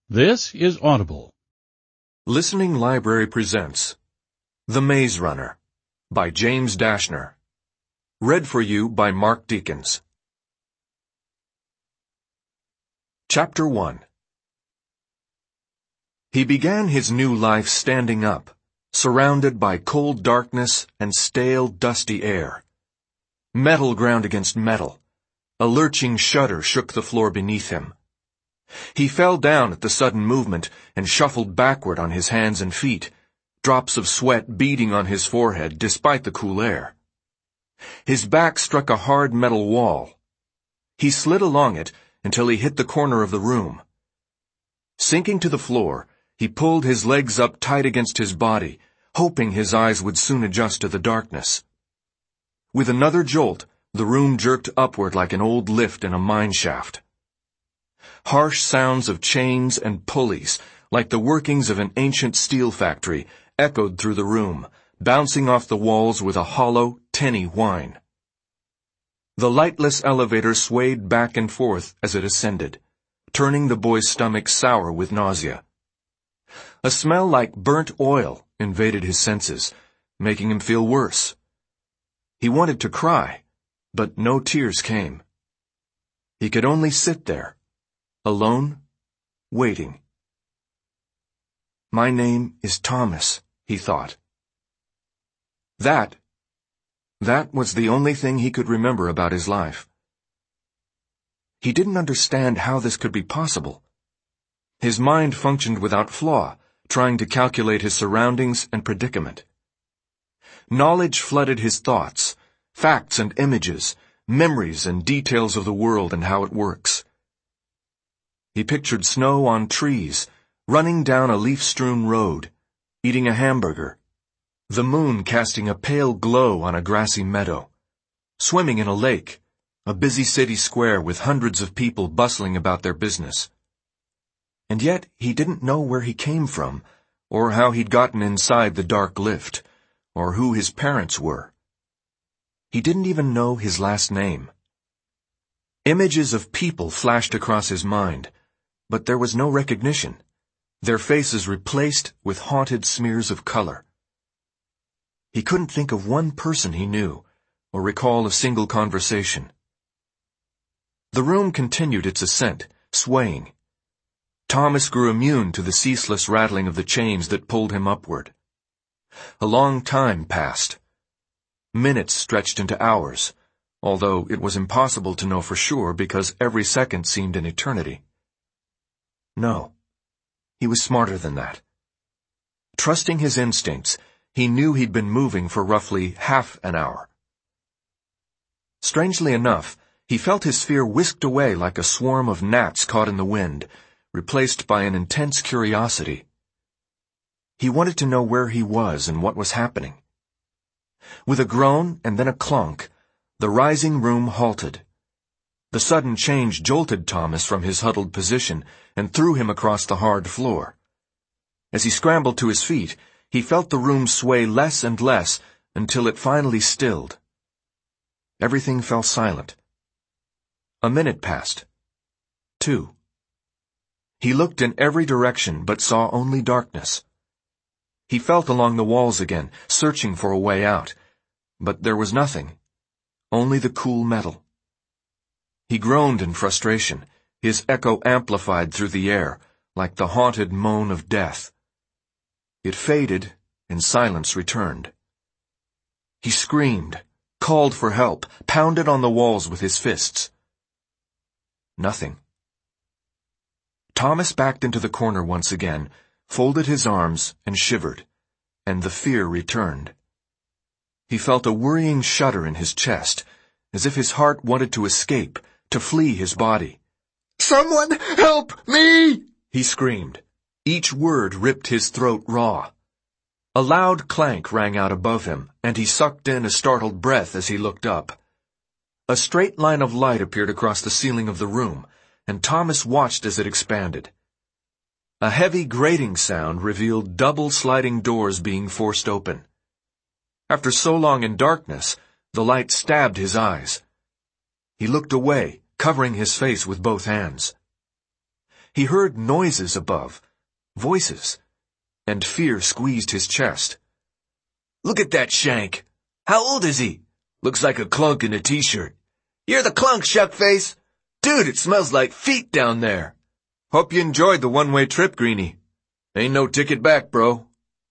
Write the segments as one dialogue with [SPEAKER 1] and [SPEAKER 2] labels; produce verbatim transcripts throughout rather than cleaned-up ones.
[SPEAKER 1] This is Audible.
[SPEAKER 2] Listening Library presents The Maze Runner by James Dashner. Read for you by Mark Deakins. Chapter one. He began his new life standing up, surrounded by cold darkness and stale, dusty air. Metal ground against metal. A lurching shudder shook the floor beneath him. He fell down at the sudden movement and shuffled backward on his hands and feet, drops of sweat beading on his forehead despite the cool air. His back struck a hard metal wall. He slid along it until he hit the corner of the room. Sinking to the floor, he pulled his legs up tight against his body, hoping his eyes would soon adjust to the darkness. With another jolt, the room jerked upward like an old lift in a mine shaft. Harsh sounds of chains and pulleys, like the workings of an ancient steel factory, echoed through the room, bouncing off the walls with a hollow, tinny whine. The lightless elevator swayed back and forth as it ascended, turning the boy's stomach sour with nausea. A smell like burnt oil invaded his senses, making him feel worse. He wanted to cry, but no tears came. He could only sit there, alone, waiting. My name is Thomas, he thought. That, that was the only thing he could remember about his life. He didn't understand how this could be possible. His mind functioned without flaw, trying to calculate his surroundings and predicament. Knowledge flooded his thoughts, facts and images, memories and details of the world and how it works. He pictured snow on trees, running down a leaf-strewn road, eating a hamburger, the moon casting a pale glow on a grassy meadow, swimming in a lake, a busy city square with hundreds of people bustling about their business. And yet he didn't know where he came from, or how he'd gotten inside the dark lift, or who his parents were. He didn't even know his last name. Images of people flashed across his mind, but there was no recognition, their faces replaced with haunted smears of color. He couldn't think of one person he knew, or recall a single conversation. The room continued its ascent, swaying. Thomas grew immune to the ceaseless rattling of the chains that pulled him upward. A long time passed. Minutes stretched into hours, although it was impossible to know for sure because every second seemed an eternity. No, he was smarter than that. Trusting his instincts, he knew he'd been moving for roughly half an hour. Strangely enough, he felt his fear whisked away like a swarm of gnats caught in the wind, replaced by an intense curiosity. He wanted to know where he was and what was happening. With a groan and then a clunk, the rising room halted. The sudden change jolted Thomas from his huddled position and threw him across the hard floor. As he scrambled to his feet, he felt the room sway less and less until it finally stilled. Everything fell silent. A minute passed. Two. He looked in every direction but saw only darkness. He felt along the walls again, searching for a way out, but there was nothing, only the cool metal. He groaned in frustration, his echo amplified through the air, like the haunted moan of death. It faded, and silence returned. He screamed, called for help, pounded on the walls with his fists. Nothing. Thomas backed into the corner once again, folded his arms, and shivered, and the fear returned. He felt a worrying shudder in his chest, as if his heart wanted to escape, to flee his body.
[SPEAKER 3] "Someone help me!"
[SPEAKER 2] he screamed. Each word ripped his throat raw. A loud clank rang out above him, and he sucked in a startled breath as he looked up. A straight line of light appeared across the ceiling of the room, and Thomas watched as it expanded. A heavy grating sound revealed double sliding doors being forced open. After so long in darkness, the light stabbed his eyes. He looked away, covering his face with both hands. He heard noises above, voices, and fear squeezed his chest.
[SPEAKER 1] Look at that Shank. How old is he? Looks like a clunk in a t-shirt. You're the clunk, Shuckface. Dude, it smells like feet down there.
[SPEAKER 2] Hope you enjoyed the one-way trip, Greenie.
[SPEAKER 1] Ain't no ticket back, bro.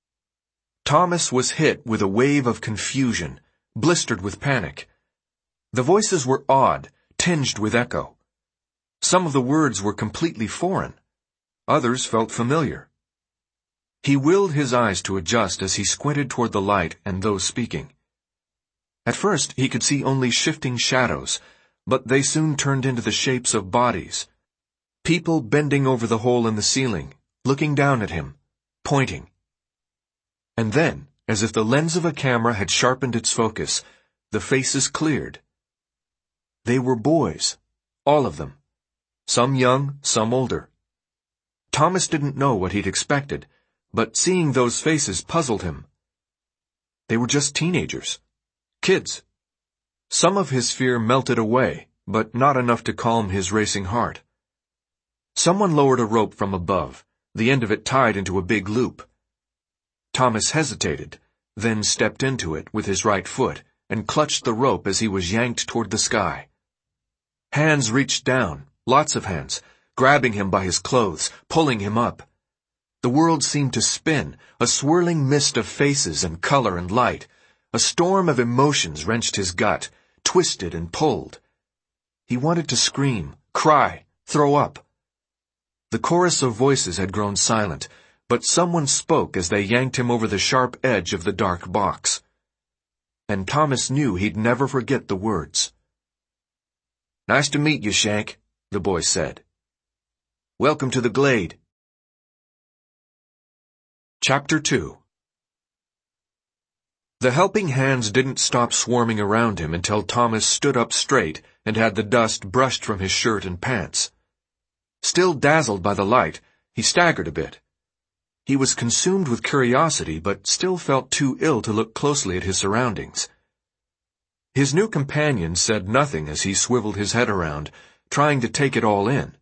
[SPEAKER 2] Thomas was hit with a wave of confusion, blistered with panic. The voices were odd, tinged with echo. Some of the words were completely foreign. Others felt familiar. He willed his eyes to adjust as he squinted toward the light and those speaking. At first, he could see only shifting shadows, but they soon turned into the shapes of bodies. People bending over the hole in the ceiling, looking down at him, pointing. And then, as if the lens of a camera had sharpened its focus, the faces cleared. They were boys, all of them. Some young, some older. Thomas didn't know what he'd expected, but seeing those faces puzzled him. They were just teenagers. Kids. Some of his fear melted away, but not enough to calm his racing heart. Someone lowered a rope from above, the end of it tied into a big loop. Thomas hesitated, then stepped into it with his right foot and clutched the rope as he was yanked toward the sky. Hands reached down, lots of hands, grabbing him by his clothes, pulling him up. The world seemed to spin, a swirling mist of faces and color and light. A storm of emotions wrenched his gut, twisted and pulled. He wanted to scream, cry, throw up. The chorus of voices had grown silent, but someone spoke as they yanked him over the sharp edge of the dark box. And Thomas knew he'd never forget the words.
[SPEAKER 1] Nice to meet you, Shank, the boy said. Welcome to the Glade.
[SPEAKER 2] Chapter two. The helping hands didn't stop swarming around him until Thomas stood up straight and had the dust brushed from his shirt and pants. Still dazzled by the light, he staggered a bit. He was consumed with curiosity, but still felt too ill to look closely at his surroundings. His new companion said nothing as he swiveled his head around, trying to take it all in.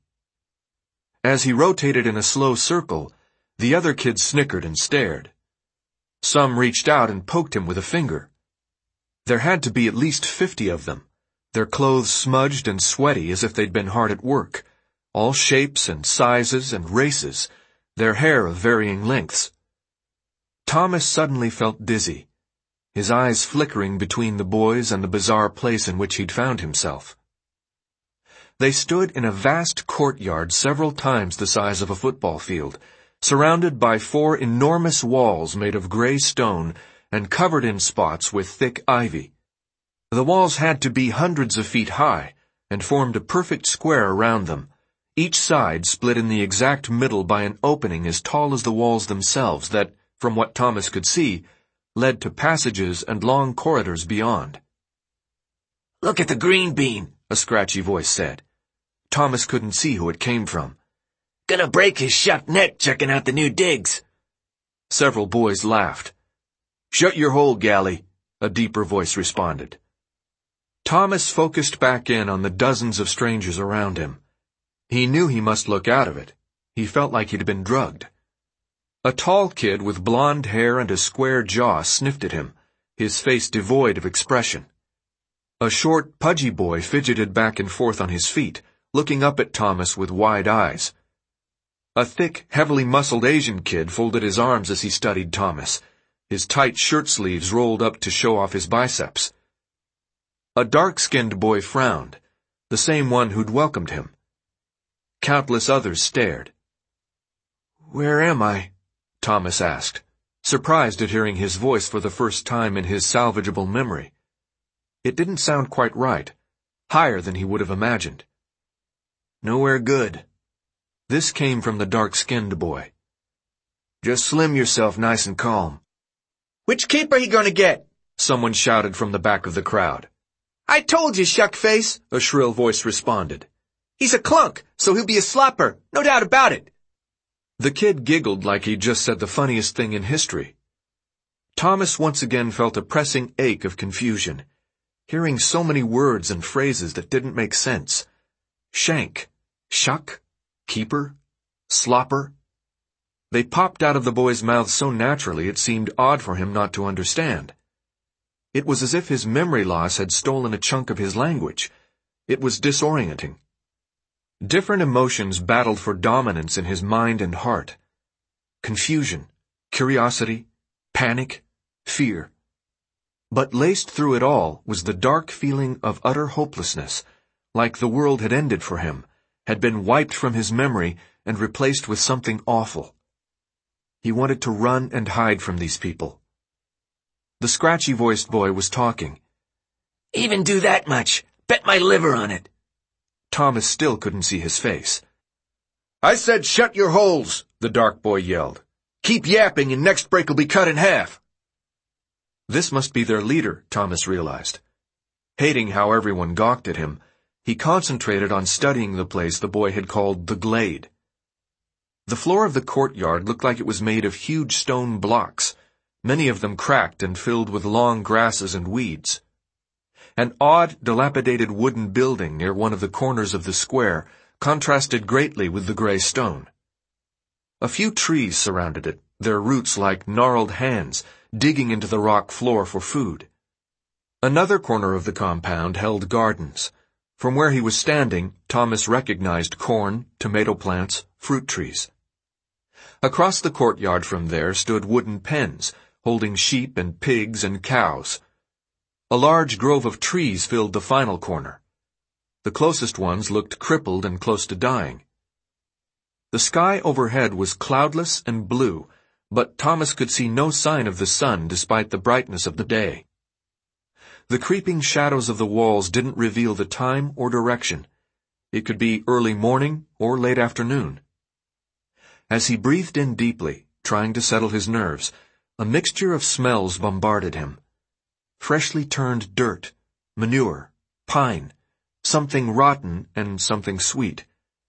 [SPEAKER 2] As he rotated in a slow circle, the other kids snickered and stared. Some reached out and poked him with a finger. There had to be at least fifty of them, their clothes smudged and sweaty as if they'd been hard at work, all shapes and sizes and races, their hair of varying lengths. Thomas suddenly felt dizzy, his eyes flickering between the boys and the bizarre place in which he'd found himself. They stood in a vast courtyard several times the size of a football field, surrounded by four enormous walls made of gray stone and covered in spots with thick ivy. The walls had to be hundreds of feet high and formed a perfect square around them, each side split in the exact middle by an opening as tall as the walls themselves that, from what Thomas could see, led to passages and long corridors beyond.
[SPEAKER 1] Look at the green bean,
[SPEAKER 2] a scratchy voice said. Thomas couldn't see who it came from.
[SPEAKER 1] Gonna break his shuck neck checking out the new digs.
[SPEAKER 2] Several boys laughed.
[SPEAKER 1] Shut your hole, Gally,
[SPEAKER 2] a deeper voice responded. Thomas focused back in on the dozens of strangers around him. He knew he must look out of it. He felt like he'd been drugged. A tall kid with blonde hair and a square jaw sniffed at him, his face devoid of expression. A short, pudgy boy fidgeted back and forth on his feet, looking up at Thomas with wide eyes. A thick, heavily muscled Asian kid folded his arms as he studied Thomas, his tight shirt sleeves rolled up to show off his biceps. A dark-skinned boy frowned, the same one who'd welcomed him. Countless others stared.
[SPEAKER 1] Where am I?
[SPEAKER 2] Thomas asked, surprised at hearing his voice for the first time in his salvageable memory. It didn't sound quite right, higher than he would have imagined.
[SPEAKER 1] Nowhere good.
[SPEAKER 2] This came from the dark-skinned boy.
[SPEAKER 1] Just slim yourself nice and calm.
[SPEAKER 3] Which keeper he gonna get?
[SPEAKER 2] Someone shouted from the back of the crowd.
[SPEAKER 3] I told you, Shuckface,
[SPEAKER 2] a shrill voice responded.
[SPEAKER 3] He's a clunk, so he'll be a slapper, no doubt about it.
[SPEAKER 2] The kid giggled like he'd just said the funniest thing in history. Thomas once again felt a pressing ache of confusion, hearing so many words and phrases that didn't make sense. Shank, shuck, keeper, Slopper? They popped out of the boy's mouth so naturally it seemed odd for him not to understand. It was as if his memory loss had stolen a chunk of his language. It was disorienting. Different emotions battled for dominance in his mind and heart. Confusion, curiosity, panic, fear. But laced through it all was the dark feeling of utter hopelessness, like the world had ended for him, had been wiped from his memory and replaced with something awful. He wanted to run and hide from these people. The scratchy-voiced boy was talking.
[SPEAKER 1] Even do that much. Bet my liver on it.
[SPEAKER 2] Thomas still couldn't see his face.
[SPEAKER 1] I said shut your holes, the dark boy yelled. Keep yapping and next break will be cut in half.
[SPEAKER 2] This must be their leader, Thomas realized. Hating how everyone gawked at him, he concentrated on studying the place the boy had called the glade. The floor of the courtyard looked like it was made of huge stone blocks, many of them cracked and filled with long grasses and weeds. An odd, dilapidated wooden building near one of the corners of the square contrasted greatly with the gray stone. A few trees surrounded it, their roots like gnarled hands, digging into the rock floor for food. Another corner of the compound held gardens. From where he was standing, Thomas recognized corn, tomato plants, fruit trees. Across the courtyard from there stood wooden pens, holding sheep and pigs and cows. A large grove of trees filled the final corner. The closest ones looked crippled and close to dying. The sky overhead was cloudless and blue, but Thomas could see no sign of the sun despite the brightness of the day. The creeping shadows of the walls didn't reveal the time or direction. It could be early morning or late afternoon. As he breathed in deeply, trying to settle his nerves, a mixture of smells bombarded him. Freshly turned dirt, manure, pine, something rotten and something sweet.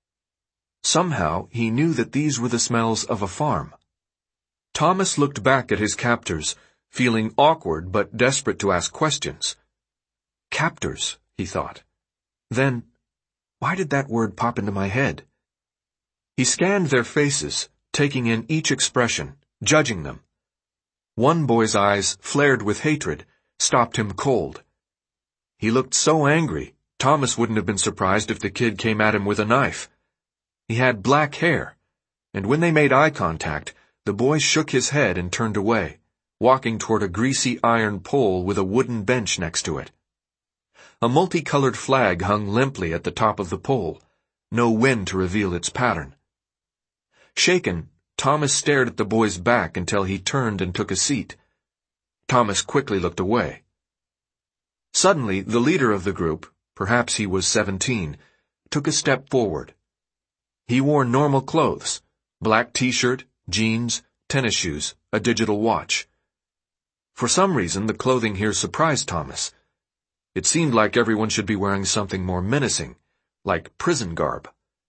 [SPEAKER 2] Somehow he knew that these were the smells of a farm. Thomas looked back at his captors, feeling awkward but desperate to ask questions. Captors, he thought. Then, why did that word pop into my head? He scanned their faces, taking in each expression, judging them. One boy's eyes, flared with hatred, stopped him cold. He looked so angry, Thomas wouldn't have been surprised if the kid came at him with a knife. He had black hair, and when they made eye contact, the boy shook his head and turned away, walking toward a greasy iron pole with a wooden bench next to it. A multicolored flag hung limply at the top of the pole, no wind to reveal its pattern. Shaken, Thomas stared at the boy's back until he turned and took a seat. Thomas quickly looked away. Suddenly, the leader of the group, perhaps he was seventeen, took a step forward. He wore normal clothes, black t-shirt, jeans, tennis shoes, a digital watch. For some reason, the clothing here surprised Thomas. It seemed like everyone should be wearing something more menacing, like prison garb.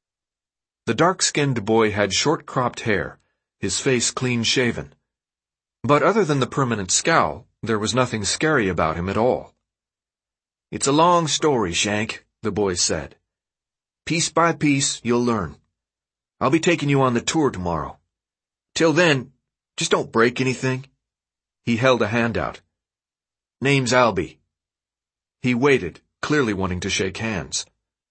[SPEAKER 2] The dark-skinned boy had short-cropped hair, his face clean-shaven. But other than the permanent scowl, there was nothing scary about him at all.
[SPEAKER 1] It's a long story, Shank, the boy said. Piece by piece, you'll learn. I'll be taking you on the tour tomorrow. Till then, just don't break anything.
[SPEAKER 2] He held a hand out.
[SPEAKER 1] Name's Albie.
[SPEAKER 2] He waited, clearly wanting to shake hands.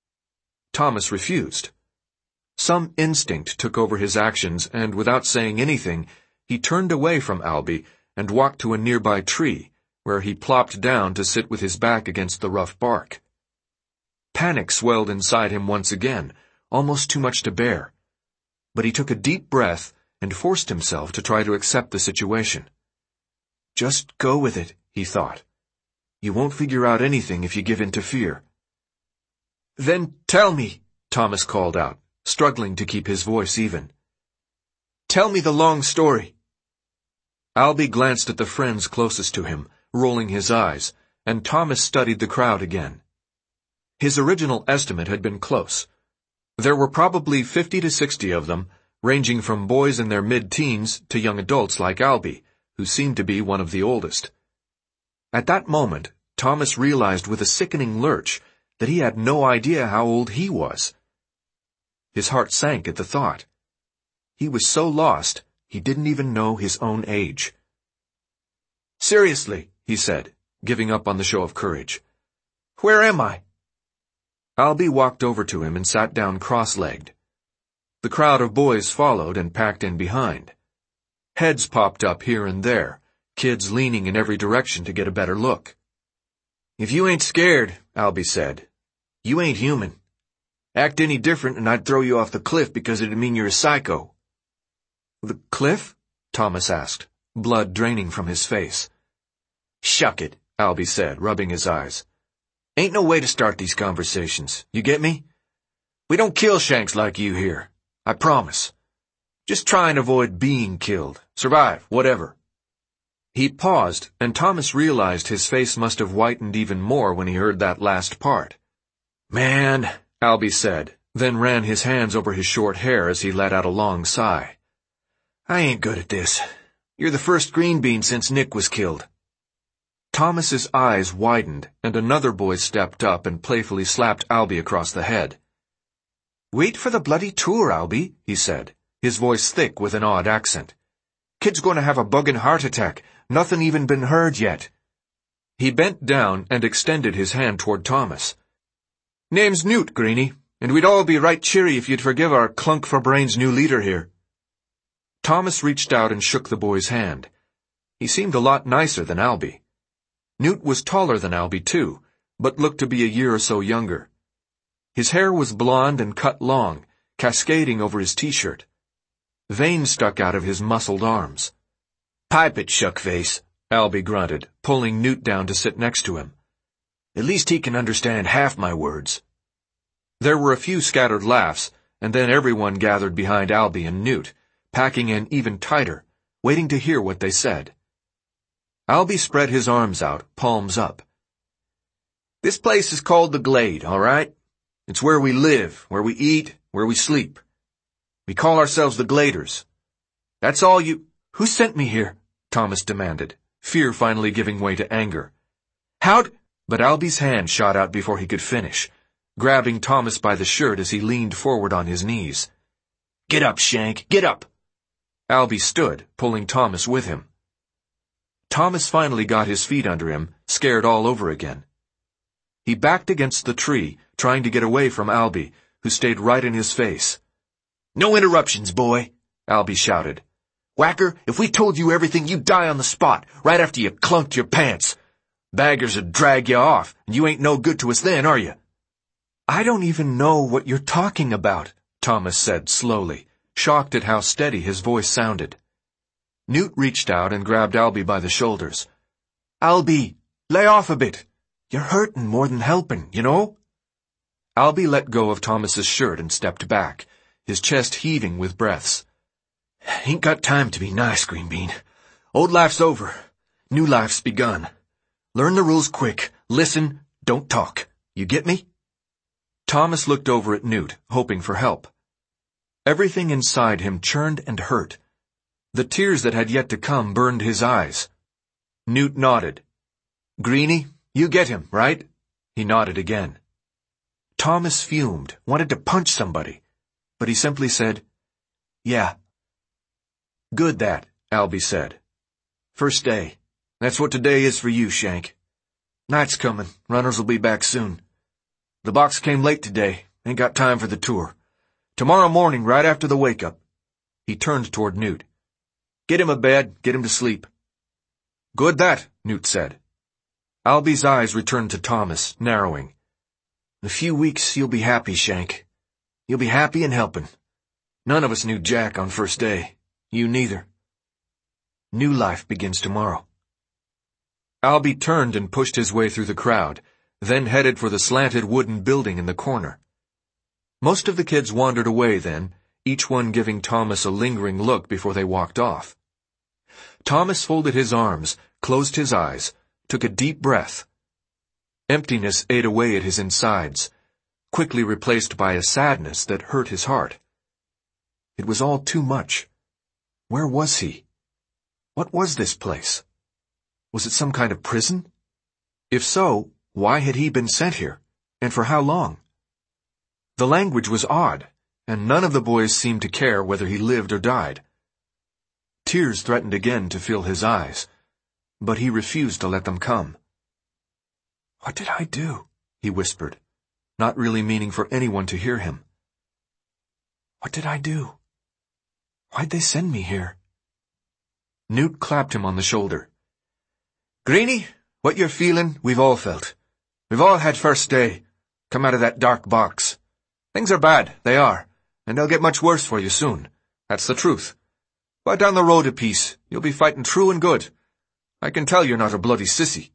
[SPEAKER 2] Thomas refused. Some instinct took over his actions, and without saying anything, he turned away from Albie and walked to a nearby tree, where he plopped down to sit with his back against the rough bark. Panic swelled inside him once again, almost too much to bear. But he took a deep breath and forced himself to try to accept the situation. Just go with it, he thought. You won't figure out anything if you give in to fear.
[SPEAKER 1] Then tell me,
[SPEAKER 2] Thomas called out, struggling to keep his voice even.
[SPEAKER 1] Tell me the long story.
[SPEAKER 2] Albie glanced at the friends closest to him, rolling his eyes, and Thomas studied the crowd again. His original estimate had been close. There were probably fifty to sixty of them, ranging from boys in their mid-teens to young adults like Albie, who seemed to be one of the oldest. At that moment, Thomas realized with a sickening lurch that he had no idea how old he was. His heart sank at the thought. He was so lost, he didn't even know his own age.
[SPEAKER 1] Seriously,
[SPEAKER 2] he said, giving up on the show of courage.
[SPEAKER 1] Where am I?
[SPEAKER 2] Albie walked over to him and sat down cross-legged. The crowd of boys followed and packed in behind. Heads popped up here and there, kids leaning in every direction to get a better look.
[SPEAKER 1] If you ain't scared, Albie said, you ain't human. Act any different and I'd throw you off the cliff because it'd mean you're a psycho.
[SPEAKER 2] The cliff? Thomas asked, blood draining from his face.
[SPEAKER 1] Shuck it,
[SPEAKER 2] Albie said, rubbing his eyes.
[SPEAKER 1] Ain't no way to start these conversations, you get me? We don't kill Shanks like you here, I promise. Just try and avoid being killed, survive, whatever.
[SPEAKER 2] He paused, and Thomas realized his face must have whitened even more when he heard that last part.
[SPEAKER 1] Man,
[SPEAKER 2] Albie said, then ran his hands over his short hair as he let out a long sigh.
[SPEAKER 1] I ain't good at this. You're the first green bean since Nick was killed.
[SPEAKER 2] Thomas's eyes widened, and another boy stepped up and playfully slapped Albie across the head.
[SPEAKER 1] Wait for the bloody tour, Albie, he said, his voice thick with an odd accent. Kid's gonna have a buggin' heart attack. Nothing even been heard yet.
[SPEAKER 2] He bent down and extended his hand toward Thomas.
[SPEAKER 1] Name's Newt, Greenie, and we'd all be right cheery if you'd forgive our clunk-for-brains new leader here.
[SPEAKER 2] Thomas reached out and shook the boy's hand. He seemed a lot nicer than Albie. Newt was taller than Albie, too, but looked to be a year or so younger. His hair was blonde and cut long, cascading over his t-shirt. Veins stuck out of his muscled arms.
[SPEAKER 1] Pipe it, Shuckface,
[SPEAKER 2] Albie grunted, pulling Newt down to sit next to him.
[SPEAKER 1] At least he can understand half my words.
[SPEAKER 2] There were a few scattered laughs, and then everyone gathered behind Albie and Newt, packing in even tighter, waiting to hear what they said. Albie spread his arms out, palms up.
[SPEAKER 1] This place is called the Glade, all right? It's where we live, where we eat, where we sleep. We call ourselves the Gladers. That's all you—
[SPEAKER 2] Who sent me here? Thomas demanded, fear finally giving way to anger.
[SPEAKER 1] How'd—
[SPEAKER 2] But Albie's hand shot out before he could finish, grabbing Thomas by the shirt as he leaned forward on his knees.
[SPEAKER 1] Get up, Shank, get up!
[SPEAKER 2] Albie stood, pulling Thomas with him. Thomas finally got his feet under him, scared all over again. He backed against the tree, trying to get away from Albie, who stayed right in his face.
[SPEAKER 1] No interruptions, boy,
[SPEAKER 2] Albie shouted.
[SPEAKER 1] Whacker, if we told you everything, you'd die on the spot, right after you clunked your pants. Baggers would drag you off, and you ain't no good to us then, are you?
[SPEAKER 2] I don't even know what you're talking about, Thomas said slowly, shocked at how steady his voice sounded. Newt reached out and grabbed Albie by the shoulders.
[SPEAKER 1] Albie, lay off a bit. You're hurting more than helping, you know?
[SPEAKER 2] Albie let go of Thomas's shirt and stepped back, his chest heaving with breaths.
[SPEAKER 1] Ain't got time to be nice, Green Bean. Old life's over. New life's begun. Learn the rules quick. Listen, don't talk. You get me?
[SPEAKER 2] Thomas looked over at Newt, hoping for help. Everything inside him churned and hurt. The tears that had yet to come burned his eyes. Newt nodded.
[SPEAKER 1] Greenie, you get him, right?
[SPEAKER 2] He nodded again. Thomas fumed, wanted to punch somebody, but he simply said,
[SPEAKER 1] Yeah.
[SPEAKER 2] Good that, Albie said.
[SPEAKER 1] First day. That's what today is for you, Shank. Night's coming. Runners will be back soon. The box came late today. Ain't got time for the tour. Tomorrow morning, right after the wake-up.
[SPEAKER 2] He turned toward Newt.
[SPEAKER 1] Get him a bed, get him to sleep.
[SPEAKER 2] Good that, Newt said. Albie's eyes returned to Thomas, narrowing.
[SPEAKER 1] In a few weeks, you'll be happy, Shank. You'll be happy and helping. None of us knew Jack on first day. You neither. New life begins tomorrow.
[SPEAKER 2] Albie turned and pushed his way through the crowd, then headed for the slanted wooden building in the corner. Most of the kids wandered away then, each one giving Thomas a lingering look before they walked off. Thomas folded his arms, closed his eyes, took a deep breath. Emptiness ate away at his insides, quickly replaced by a sadness that hurt his heart. It was all too much. Where was he? What was this place? Was it some kind of prison? If so, why had he been sent here, and for how long? The language was odd, and none of the boys seemed to care whether he lived or died. Tears threatened again to fill his eyes, but he refused to let them come. "What did I do?" he whispered, not really meaning for anyone to hear him. "What did I do? Why'd they send me here?" Newt clapped him on the shoulder.
[SPEAKER 1] "Greenie, what you're feeling, we've all felt. We've all had first day, come out of that dark box. Things are bad, they are, and they'll get much worse for you soon. That's the truth. But down the road a piece, you'll be fighting true and good. I can tell you're not a bloody sissy."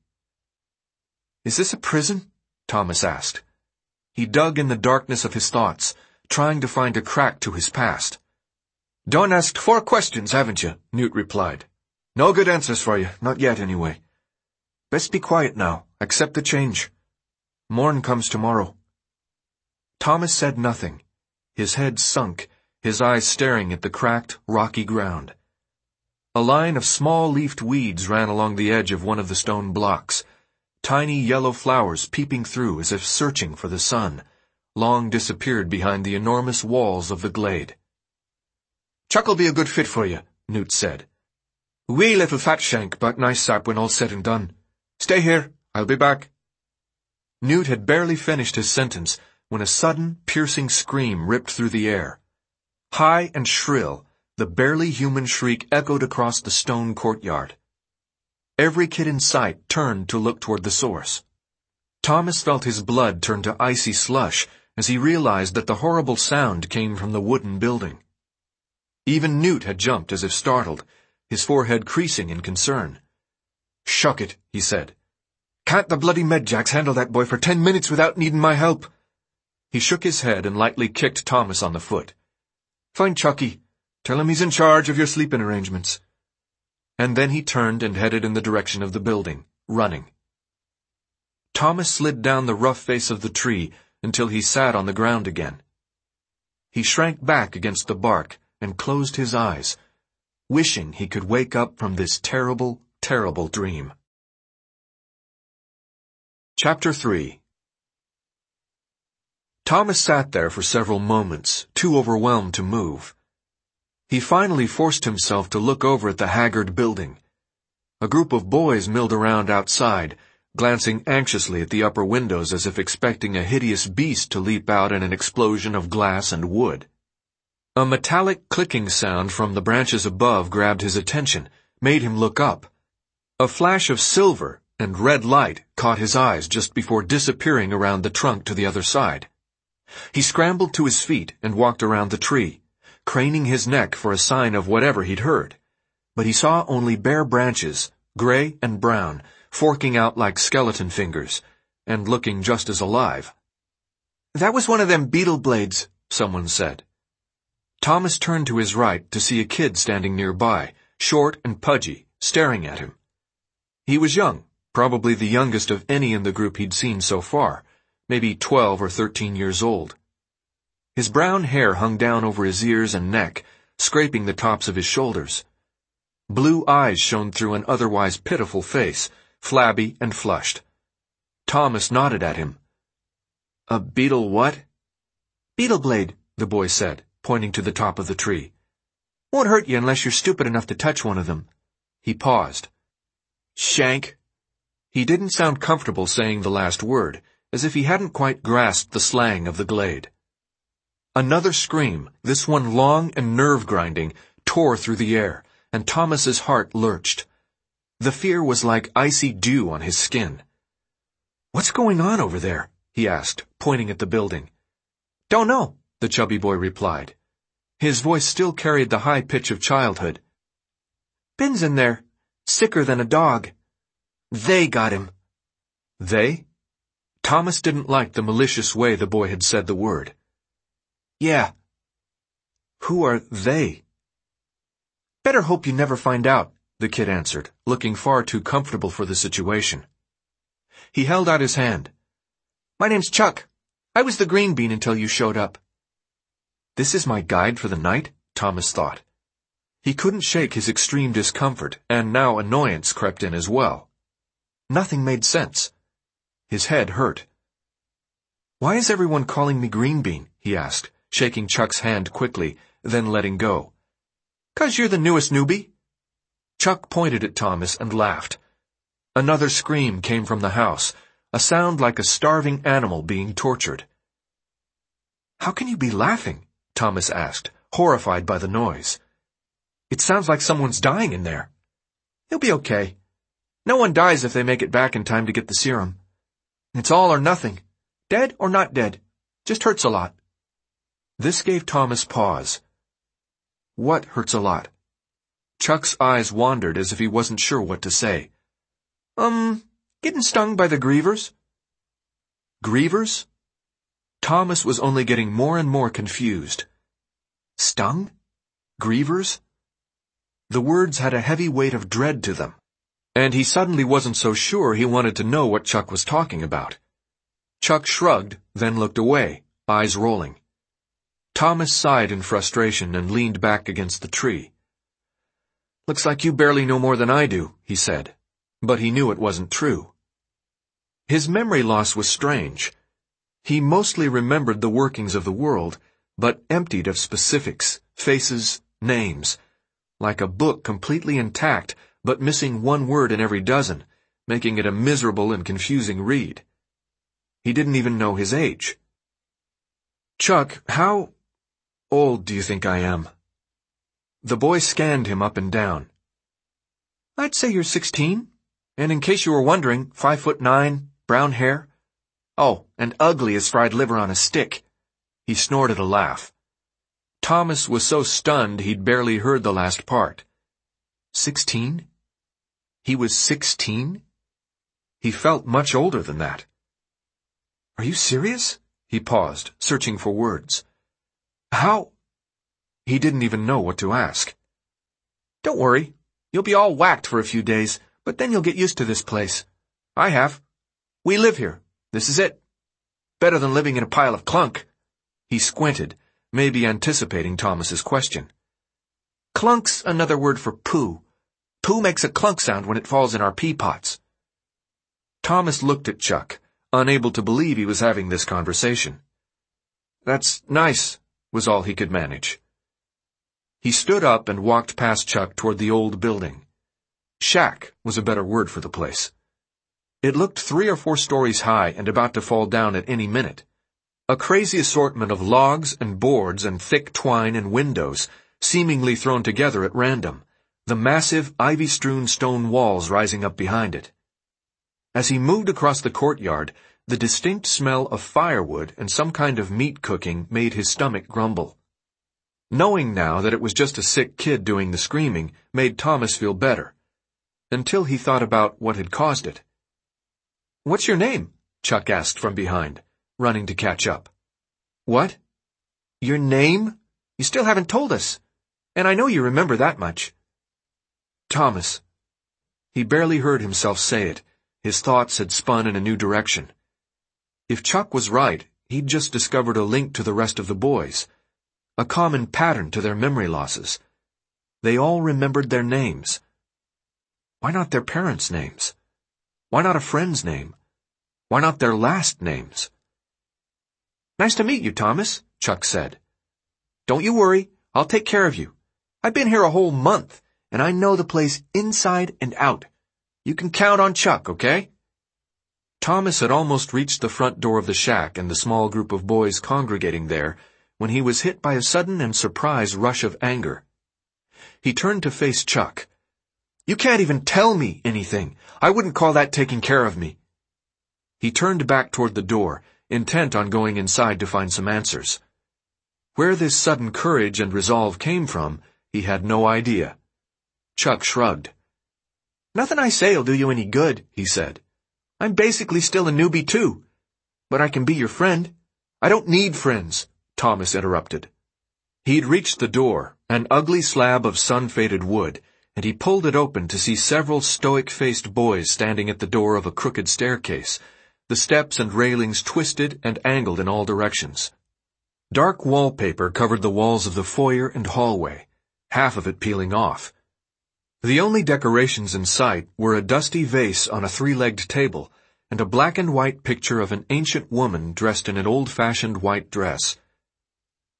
[SPEAKER 2] "Is this a prison?" Thomas asked. He dug in the darkness of his thoughts, trying to find a crack to his past.
[SPEAKER 1] "Done asked four questions, haven't you?" Newt replied. "No good answers for you, not yet anyway. Best be quiet now, accept the change. Morn comes tomorrow."
[SPEAKER 2] Thomas said nothing, his head sunk, his eyes staring at the cracked, rocky ground. A line of small-leafed weeds ran along the edge of one of the stone blocks, tiny yellow flowers peeping through as if searching for the sun, long disappeared behind the enormous walls of the glade.
[SPEAKER 1] "Chuck'll be a good fit for you," Newt said. "Wee little fat shank, but nice sap when all's said and done. Stay here, I'll be back."
[SPEAKER 2] Newt had barely finished his sentence when a sudden, piercing scream ripped through the air. High and shrill, the barely human shriek echoed across the stone courtyard. Every kid in sight turned to look toward the source. Thomas felt his blood turn to icy slush as he realized that the horrible sound came from the wooden building. Even Newt had jumped as if startled, his forehead creasing in concern.
[SPEAKER 1] "Shuck it," he said. "Can't the bloody medjacks handle that boy for ten minutes without needing my help?"
[SPEAKER 2] He shook his head and lightly kicked Thomas on the foot.
[SPEAKER 1] "Find Chucky. Tell him he's in charge of your sleeping arrangements."
[SPEAKER 2] And then he turned and headed in the direction of the building, running. Thomas slid down the rough face of the tree until he sat on the ground again. He shrank back against the bark and closed his eyes, wishing he could wake up from this terrible, terrible dream. Chapter three. Thomas sat there for several moments, too overwhelmed to move. He finally forced himself to look over at the haggard building. A group of boys milled around outside, glancing anxiously at the upper windows as if expecting a hideous beast to leap out in an explosion of glass and wood. A metallic clicking sound from the branches above grabbed his attention, made him look up. A flash of silver and red light caught his eyes just before disappearing around the trunk to the other side. He scrambled to his feet and walked around the tree, craning his neck for a sign of whatever he'd heard. But he saw only bare branches, gray and brown, forking out like skeleton fingers, and looking just as alive.
[SPEAKER 1] "That was one of them beetle blades," someone said.
[SPEAKER 2] Thomas turned to his right to see a kid standing nearby, short and pudgy, staring at him. He was young, probably the youngest of any in the group he'd seen so far, maybe twelve or thirteen years old. His brown hair hung down over his ears and neck, scraping the tops of his shoulders. Blue eyes shone through an otherwise pitiful face, flabby and flushed. Thomas nodded at him.
[SPEAKER 1] "A beetle what?"
[SPEAKER 2] "Beetle blade," the boy said, pointing to the top of the tree.
[SPEAKER 1] "Won't hurt you unless you're stupid enough to touch one of them."
[SPEAKER 2] He paused.
[SPEAKER 1] "Shank."
[SPEAKER 2] He didn't sound comfortable saying the last word, as if he hadn't quite grasped the slang of the glade. Another scream, this one long and nerve-grinding, tore through the air, and Thomas's heart lurched. The fear was like icy dew on his skin. "What's going on over there?" he asked, pointing at the building.
[SPEAKER 1] "Don't know,"
[SPEAKER 2] the chubby boy replied. His voice still carried the high pitch of childhood.
[SPEAKER 1] "Ben's in there, sicker than a dog. They got him."
[SPEAKER 2] They? Thomas didn't like the malicious way the boy had said the word.
[SPEAKER 1] "Yeah."
[SPEAKER 2] "Who are they?"
[SPEAKER 1] "Better hope you never find out,"
[SPEAKER 2] the kid answered, looking far too comfortable for the situation. He held out his hand.
[SPEAKER 1] "My name's Chuck. I was the green bean until you showed up."
[SPEAKER 2] This is my guide for the night, Thomas thought. He couldn't shake his extreme discomfort, and now annoyance crept in as well. Nothing made sense. His head hurt. "Why is everyone calling me green bean?" he asked, shaking Chuck's hand quickly, then letting go.
[SPEAKER 1] "'Cause you're the newest newbie."
[SPEAKER 2] Chuck pointed at Thomas and laughed. Another scream came from the house, a sound like a starving animal being tortured. "How can you be laughing?" Thomas asked, horrified by the noise. "It sounds like someone's dying in there."
[SPEAKER 1] "He'll be okay. No one dies if they make it back in time to get the serum. It's all or nothing. Dead or not dead. Just hurts a lot."
[SPEAKER 2] This gave Thomas pause. "What hurts a lot?" Chuck's eyes wandered as if he wasn't sure what to say.
[SPEAKER 1] Um, getting stung by the grievers."
[SPEAKER 2] Grievers? Thomas was only getting more and more confused. Stung? Grievers? The words had a heavy weight of dread to them, and he suddenly wasn't so sure he wanted to know what Chuck was talking about. Chuck shrugged, then looked away, eyes rolling. Thomas sighed in frustration and leaned back against the tree. "Looks like you barely know more than I do," he said, but he knew it wasn't true. His memory loss was strange. He mostly remembered the workings of the world, but emptied of specifics, faces, names, like a book completely intact, but missing one word in every dozen, making it a miserable and confusing read. He didn't even know his age. "Chuck, how old do you think I am?" The boy scanned him up and down.
[SPEAKER 1] "I'd say you're sixteen. And in case you were wondering, five foot nine, brown hair. Oh, and ugly as fried liver on a stick."
[SPEAKER 2] He snorted a laugh. Thomas was so stunned he'd barely heard the last part. Sixteen? He was sixteen? He felt much older than that. "Are you serious?" He paused, searching for words. "How?" He didn't even know what to ask.
[SPEAKER 1] "Don't worry. You'll be all whacked for a few days, but then you'll get used to this place. I have. We live here. This is it. Better than living in a pile of clunk."
[SPEAKER 2] He squinted, maybe anticipating Thomas's question.
[SPEAKER 1] "Clunk's another word for poo. Poo makes a clunk sound when it falls in our pea pots."
[SPEAKER 2] Thomas looked at Chuck, unable to believe he was having this conversation. "That's nice," was all he could manage. He stood up and walked past Chuck toward the old building. Shack was a better word for the place. It looked three or four stories high and about to fall down at any minute. A crazy assortment of logs and boards and thick twine and windows, seemingly thrown together at random, the massive, ivy-strewn stone walls rising up behind it. As he moved across the courtyard, the distinct smell of firewood and some kind of meat cooking made his stomach grumble. Knowing now that it was just a sick kid doing the screaming made Thomas feel better, until he thought about what had caused it. "What's your name?" Chuck asked from behind, running to catch up.
[SPEAKER 1] "What? Your name? You still haven't told us. And I know you remember that much."
[SPEAKER 2] "Thomas." He barely heard himself say it. His thoughts had spun in a new direction. If Chuck was right, he'd just discovered a link to the rest of the boys, a common pattern to their memory losses. They all remembered their names. Why not their parents' names? Why not a friend's name? Why not their last names?
[SPEAKER 1] "Nice to meet you, Thomas," Chuck said. "Don't you worry, I'll take care of you. I've been here a whole month, and I know the place inside and out. You can count on Chuck, okay?"
[SPEAKER 2] Thomas had almost reached the front door of the shack and the small group of boys congregating there when he was hit by a sudden and surprised rush of anger. He turned to face Chuck.
[SPEAKER 1] "You can't even tell me anything. I wouldn't call that taking care of me."
[SPEAKER 2] He turned back toward the door, intent on going inside to find some answers. Where this sudden courage and resolve came from, he had no idea. Chuck shrugged.
[SPEAKER 1] "Nothing I say'll do you any good," he said. "I'm basically still a newbie too. But I can be your friend." "I don't need friends," Thomas interrupted.
[SPEAKER 2] He'd reached the door, an ugly slab of sun-faded wood, and he pulled it open to see several stoic-faced boys standing at the door of a crooked staircase, the steps and railings twisted and angled in all directions. Dark wallpaper covered the walls of the foyer and hallway, half of it peeling off. The only decorations in sight were a dusty vase on a three-legged table and a black and white picture of an ancient woman dressed in an old-fashioned white dress.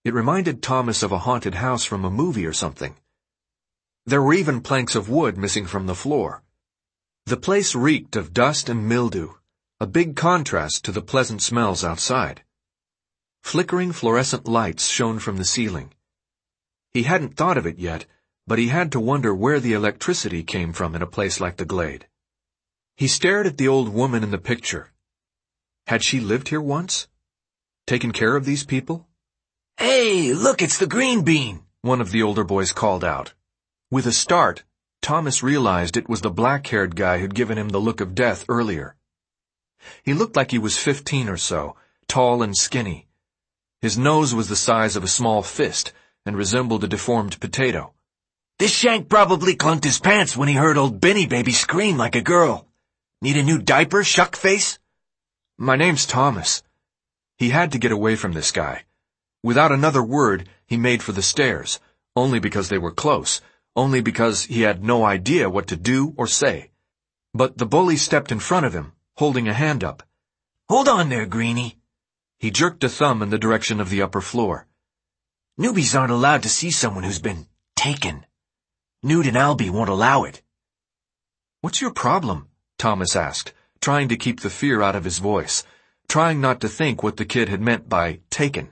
[SPEAKER 2] It reminded Thomas of a haunted house from a movie or something. There were even planks of wood missing from the floor. The place reeked of dust and mildew, a big contrast to the pleasant smells outside. Flickering fluorescent lights shone from the ceiling. He hadn't thought of it yet, but he had to wonder where the electricity came from in a place like the Glade. He stared at the old woman in the picture. Had she lived here once? Taken care of these people?
[SPEAKER 3] Hey, look, it's the green bean,
[SPEAKER 2] one of the older boys called out. With a start, Thomas realized it was the black-haired guy who'd given him the look of death earlier. He looked like he was fifteen or so, tall and skinny. His nose was the size of a small fist and resembled a deformed potato.
[SPEAKER 3] This shank probably clunked his pants when he heard old Benny Baby scream like a girl. Need a new diaper, shuckface?
[SPEAKER 2] My name's Thomas. He had to get away from this guy. Without another word, he made for the stairs, only because they were close, only because he had no idea what to do or say. But the bully stepped in front of him, holding a hand up.
[SPEAKER 3] Hold on there, Greenie.
[SPEAKER 2] He jerked a thumb in the direction of the upper floor.
[SPEAKER 3] Newbies aren't allowed to see someone who's been taken. Newt and Albie won't allow it.
[SPEAKER 2] What's your problem? Thomas asked, trying to keep the fear out of his voice, trying not to think what the kid had meant by taken.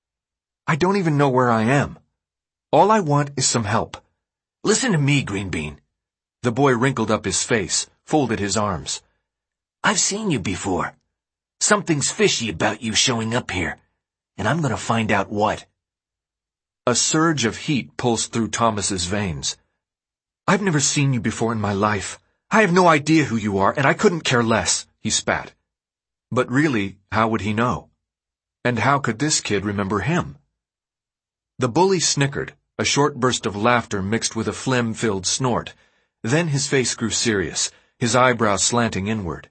[SPEAKER 2] I don't even know where I am. All I want is some help.
[SPEAKER 3] Listen to me, Green Bean.
[SPEAKER 2] The boy wrinkled up his face, folded his arms.
[SPEAKER 3] I've seen you before. Something's fishy about you showing up here, and I'm gonna find out what.
[SPEAKER 2] A surge of heat pulsed through Thomas's veins. I've never seen you before in my life. I have no idea who you are, and I couldn't care less, he spat. But really, how would he know? And how could this kid remember him? The bully snickered, a short burst of laughter mixed with a phlegm-filled snort. Then his face grew serious, his eyebrows slanting inward.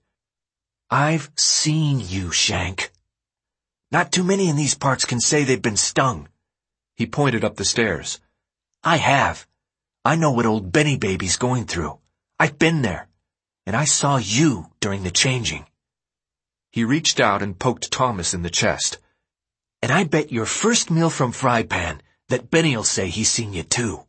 [SPEAKER 3] I've seen you, Shank. Not too many in these parts can say they've been stung.
[SPEAKER 2] He pointed up the stairs.
[SPEAKER 3] I have. I know what old Benny Baby's going through. I've been there. And I saw you during the changing.
[SPEAKER 2] He reached out and poked Thomas in the chest.
[SPEAKER 3] And I bet your first meal from Fry Pan that Benny'll say he's seen you too.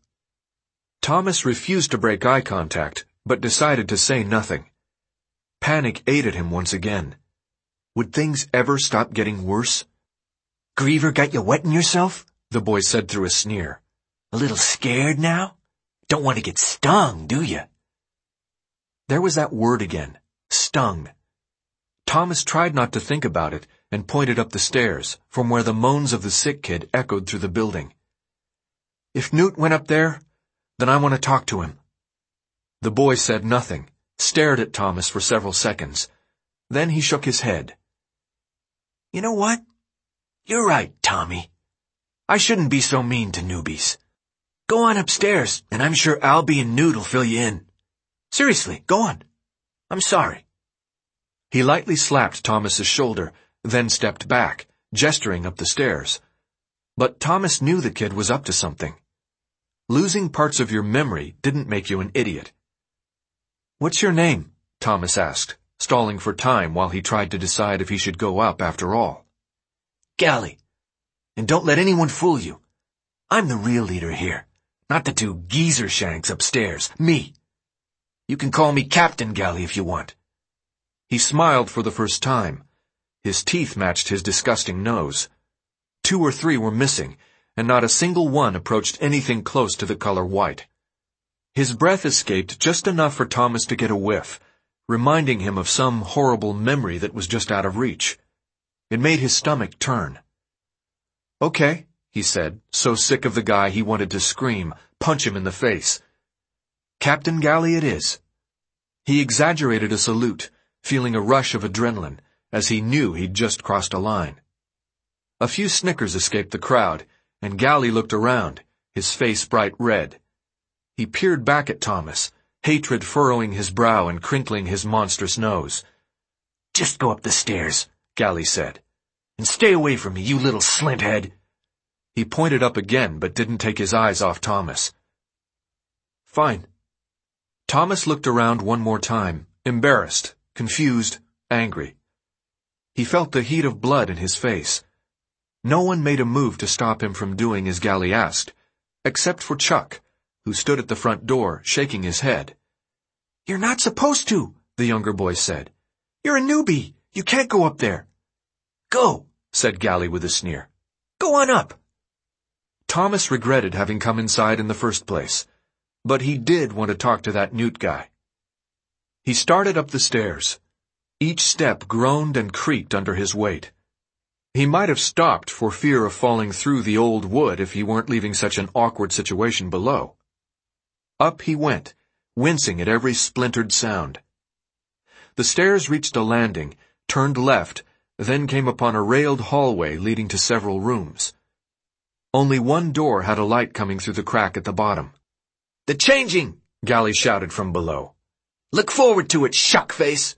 [SPEAKER 2] Thomas refused to break eye contact, but decided to say nothing. Panic ate at him once again. Would things ever stop getting worse?
[SPEAKER 3] Griever got you wetting yourself?
[SPEAKER 2] The boy said through a sneer.
[SPEAKER 3] A little scared now? Don't want to get stung, do you?
[SPEAKER 2] There was that word again. Stung. Thomas tried not to think about it and pointed up the stairs, from where the moans of the sick kid echoed through the building. If Newt went up there, then I want to talk to him. The boy said nothing, stared at Thomas for several seconds. Then he shook his head.
[SPEAKER 3] You know what? You're right, Tommy. I shouldn't be so mean to newbies. Go on upstairs, and I'm sure Albie and Newt will fill you in. Seriously, go on. I'm sorry.
[SPEAKER 2] He lightly slapped Thomas's shoulder, then stepped back, gesturing up the stairs. But Thomas knew the kid was up to something. Losing parts of your memory didn't make you an idiot. What's your name? Thomas asked, stalling for time while he tried to decide if he should go up after all.
[SPEAKER 3] Gally. And don't let anyone fool you. I'm the real leader here, not the two geezer shanks upstairs, me. You can call me Captain Gally if you want.
[SPEAKER 2] He smiled for the first time. His teeth matched his disgusting nose. Two or three were missing, and not a single one approached anything close to the color white. His breath escaped just enough for Thomas to get a whiff, reminding him of some horrible memory that was just out of reach. It made his stomach turn. Okay, he said, so sick of the guy he wanted to scream, punch him in the face. Captain Gally it is. He exaggerated a salute, feeling a rush of adrenaline, as he knew he'd just crossed a line. A few snickers escaped the crowd, and Gally looked around, his face bright red. He peered back at Thomas, hatred furrowing his brow and crinkling his monstrous nose.
[SPEAKER 3] Just go up the stairs, Gally said. And stay away from me, you little slinthead.
[SPEAKER 2] He pointed up again, but didn't take his eyes off Thomas. Fine. Thomas looked around one more time, embarrassed, confused, angry. He felt the heat of blood in his face. No one made a move to stop him from doing as Gally asked, except for Chuck, who stood at the front door, shaking his head.
[SPEAKER 3] "You're not supposed to," the younger boy said. "You're a newbie. You can't go up there." "Go," said Gally with a sneer. "Go on up."
[SPEAKER 2] Thomas regretted having come inside in the first place, but he did want to talk to that Newt guy. He started up the stairs. Each step groaned and creaked under his weight. He might have stopped for fear of falling through the old wood if he weren't leaving such an awkward situation below. Up he went, wincing at every splintered sound. The stairs reached a landing, turned left, then came upon a railed hallway leading to several rooms. Only one door had a light coming through the crack at the bottom.
[SPEAKER 3] "The changing!"
[SPEAKER 2] Gally shouted from below.
[SPEAKER 3] "Look forward to it, shuckface!"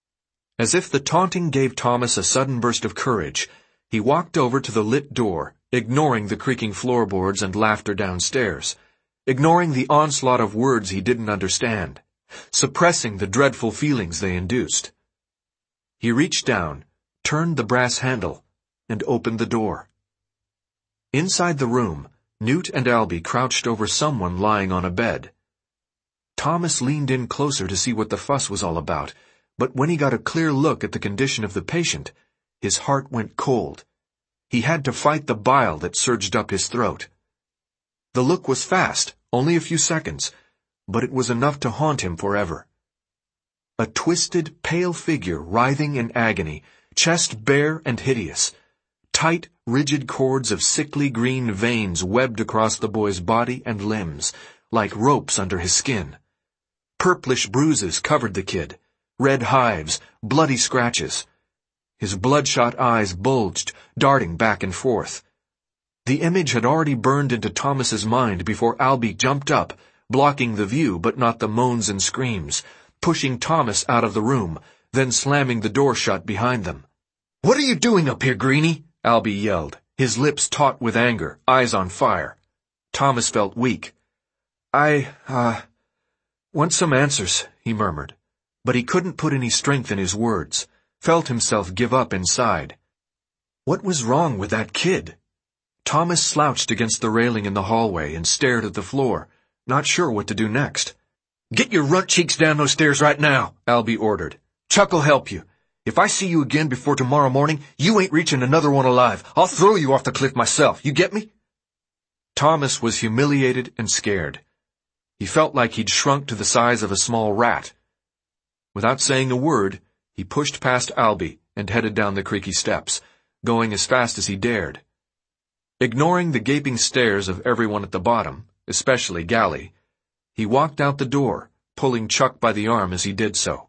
[SPEAKER 2] As if the taunting gave Thomas a sudden burst of courage, he walked over to the lit door, ignoring the creaking floorboards and laughter downstairs, ignoring the onslaught of words he didn't understand, suppressing the dreadful feelings they induced. He reached down, turned the brass handle, and opened the door. Inside the room, Newt and Albie crouched over someone lying on a bed. Thomas leaned in closer to see what the fuss was all about, but when he got a clear look at the condition of the patient, his heart went cold. He had to fight the bile that surged up his throat. The look was fast, only a few seconds, but it was enough to haunt him forever. A twisted, pale figure writhing in agony, chest bare and hideous. Tight, rigid cords of sickly green veins webbed across the boy's body and limbs, like ropes under his skin. Purplish bruises covered the kid, red hives, bloody scratches. His bloodshot eyes bulged, darting back and forth. The image had already burned into Thomas's mind before Albie jumped up, blocking the view but not the moans and screams, pushing Thomas out of the room, then slamming the door shut behind them.
[SPEAKER 3] "What are you doing up here, Greenie?"
[SPEAKER 2] Albie yelled, his lips taut with anger, eyes on fire. Thomas felt weak. I, uh, want some answers, he murmured, but he couldn't put any strength in his words, felt himself give up inside. What was wrong with that kid? Thomas slouched against the railing in the hallway and stared at the floor, not sure what to do next.
[SPEAKER 3] "Get your runt cheeks down those stairs right now," Albie ordered. "Chuck'll help you. If I see you again before tomorrow morning, you ain't reaching another one alive. I'll throw you off the cliff myself. You get me?"
[SPEAKER 2] Thomas was humiliated and scared. He felt like he'd shrunk to the size of a small rat. Without saying a word, he pushed past Albie and headed down the creaky steps, going as fast as he dared. Ignoring the gaping stares of everyone at the bottom, especially Gally, he walked out the door, pulling Chuck by the arm as he did so.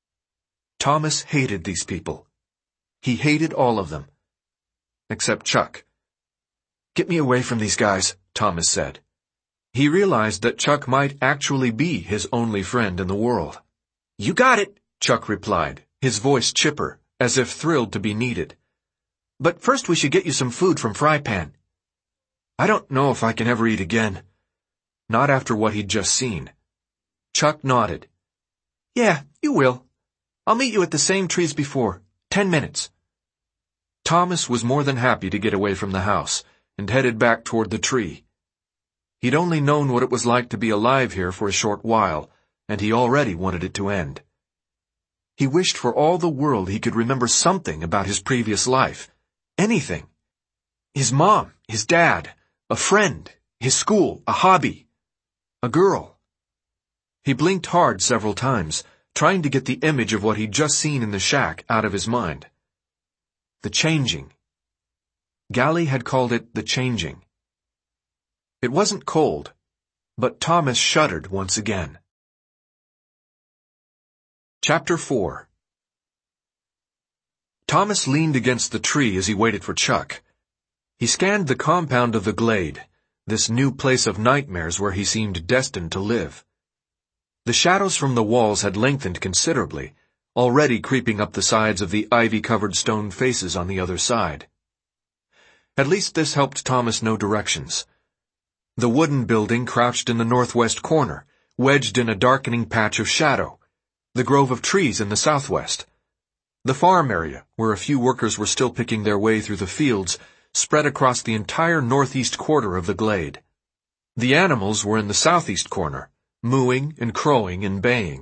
[SPEAKER 2] Thomas hated these people. He hated all of them. Except Chuck. "Get me away from these guys," Thomas said. He realized that Chuck might actually be his only friend in the world.
[SPEAKER 3] "You got it,"
[SPEAKER 2] Chuck replied, his voice chipper, as if thrilled to be needed.
[SPEAKER 3] "But first we should get you some food from Fry Pan."
[SPEAKER 2] I don't know if I can ever eat again. Not after what he'd just seen. Chuck nodded.
[SPEAKER 3] "Yeah, you will. I'll meet you at the same tree as before. Ten minutes."
[SPEAKER 2] Thomas was more than happy to get away from the house, and headed back toward the tree. He'd only known what it was like to be alive here for a short while, and he already wanted it to end. He wished for all the world he could remember something about his previous life. Anything. His mom, his dad, a friend, his school, a hobby, a girl. He blinked hard several times, trying to get the image of what he'd just seen in the shack out of his mind. The changing. Gally had called it the changing. It wasn't cold, but Thomas shuddered once again. Chapter four. Thomas leaned against the tree as he waited for Chuck. He scanned the compound of the glade, this new place of nightmares where he seemed destined to live. The shadows from the walls had lengthened considerably, already creeping up the sides of the ivy-covered stone faces on the other side. At least this helped Thomas know directions. The wooden building crouched in the northwest corner, wedged in a darkening patch of shadow, the grove of trees in the southwest. The farm area, where a few workers were still picking their way through the fields, spread across the entire northeast quarter of the glade. The animals were in the southeast corner, mooing and crowing and baying.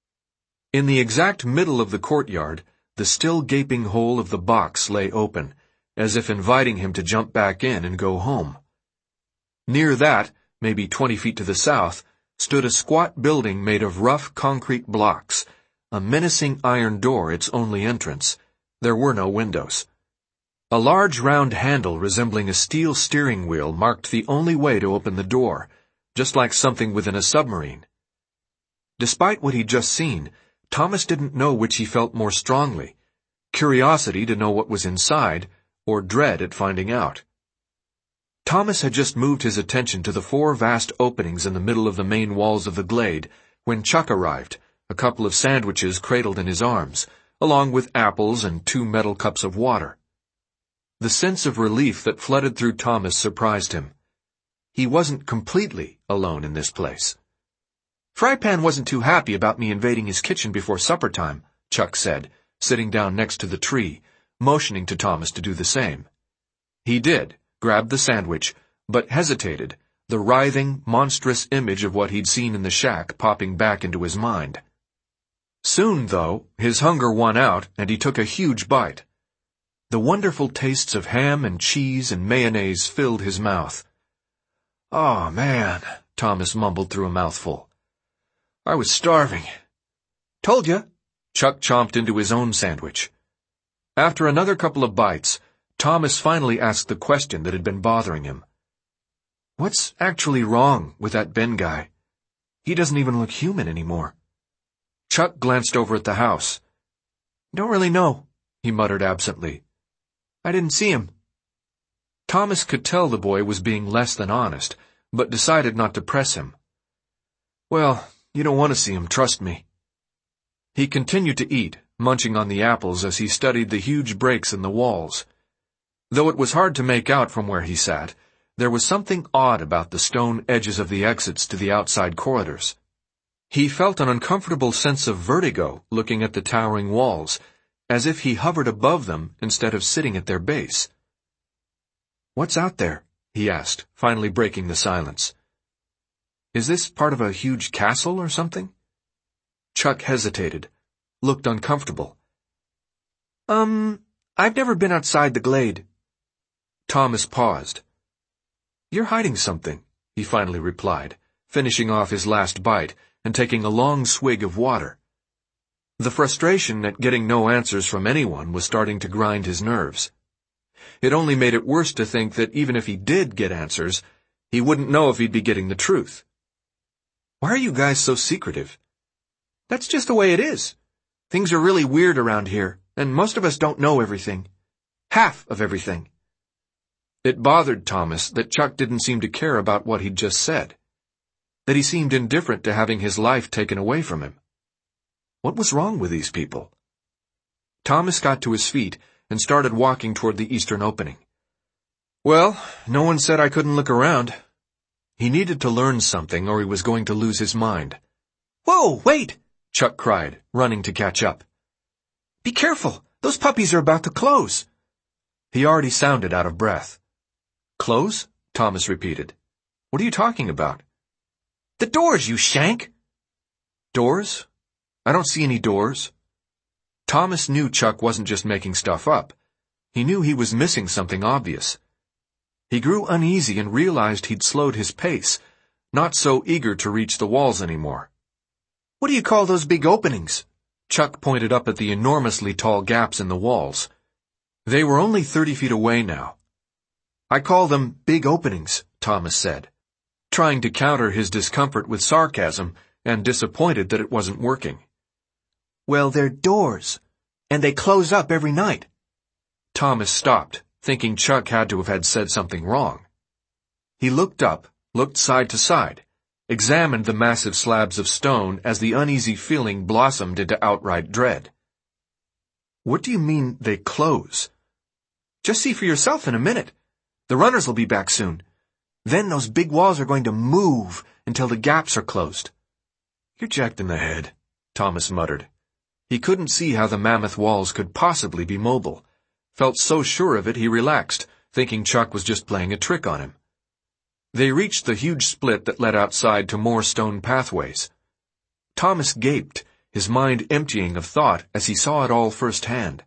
[SPEAKER 2] In the exact middle of the courtyard, the still gaping hole of the box lay open, as if inviting him to jump back in and go home. Near that, maybe twenty feet to the south, stood a squat building made of rough concrete blocks, a menacing iron door its only entrance. There were no windows. A large round handle resembling a steel steering wheel marked the only way to open the door, just like something within a submarine. Despite what he'd just seen, Thomas didn't know which he felt more strongly, curiosity to know what was inside, or dread at finding out. Thomas had just moved his attention to the four vast openings in the middle of the main walls of the glade when Chuck arrived, a couple of sandwiches cradled in his arms, along with apples and two metal cups of water. The sense of relief that flooded through Thomas surprised him. He wasn't completely alone in this place. "Frypan wasn't too happy about me invading his kitchen before supper time," Chuck said, sitting down next to the tree, motioning to Thomas to do the same. He did, grabbed the sandwich, but hesitated, the writhing, monstrous image of what he'd seen in the shack popping back into his mind. Soon, though, his hunger won out, and he took a huge bite. The wonderful tastes of ham and cheese and mayonnaise filled his mouth. "Oh, man," Thomas mumbled through a mouthful. "I was starving." "Told ya." Chuck chomped into his own sandwich. After another couple of bites, Thomas finally asked the question that had been bothering him. "What's actually wrong with that Ben guy? He doesn't even look human anymore." Chuck glanced over at the house. "Don't really know," he muttered absently. "I didn't see him." Thomas could tell the boy was being less than honest, but decided not to press him. "Well, you don't want to see him, trust me." He continued to eat, munching on the apples as he studied the huge breaks in the walls. Though it was hard to make out from where he sat, there was something odd about the stone edges of the exits to the outside corridors. He felt an uncomfortable sense of vertigo looking at the towering walls, as if he hovered above them instead of sitting at their base. "What's out there?" he asked, finally breaking the silence. "Is this part of a huge castle or something?" Chuck hesitated, looked uncomfortable. Um, I've never been outside the glade." Thomas paused. "You're hiding something," he finally replied, finishing off his last bite and taking a long swig of water. The frustration at getting no answers from anyone was starting to grind his nerves. It only made it worse to think that even if he did get answers, he wouldn't know if he'd be getting the truth. "Why are you guys so secretive?" "That's just the way it is. Things are really weird around here, and most of us don't know everything. Half of everything." It bothered Thomas that Chuck didn't seem to care about what he'd just said, that he seemed indifferent to having his life taken away from him. What was wrong with these people? Thomas got to his feet and started walking toward the eastern opening. "Well, no one said I couldn't look around." He needed to learn something or he was going to lose his mind. "Whoa, wait!" Chuck cried, running to catch up. "Be careful! Those puppies are about to close." He already sounded out of breath. "Close?" Thomas repeated. "What are you talking about?" "The doors, you shank!" "Doors? I don't see any doors." Thomas knew Chuck wasn't just making stuff up. He knew he was missing something obvious. He grew uneasy and realized he'd slowed his pace, not so eager to reach the walls anymore. "What do you call those big openings?" Chuck pointed up at the enormously tall gaps in the walls. They were only thirty feet away now. "I call them big openings," Thomas said, trying to counter his discomfort with sarcasm and disappointed that it wasn't working. "Well, they're doors, and they close up every night." Thomas stopped, thinking Chuck had to have had said something wrong. He looked up, looked side to side, examined the massive slabs of stone as the uneasy feeling blossomed into outright dread. "What do you mean, they close?" "Just see for yourself in a minute. The runners will be back soon. Then those big walls are going to move until the gaps are closed." "You're jacked in the head," Thomas muttered. He couldn't see how the mammoth walls could possibly be mobile. Felt so sure of it he relaxed, thinking Chuck was just playing a trick on him. They reached the huge split that led outside to more stone pathways. Thomas gaped, his mind emptying of thought as he saw it all firsthand.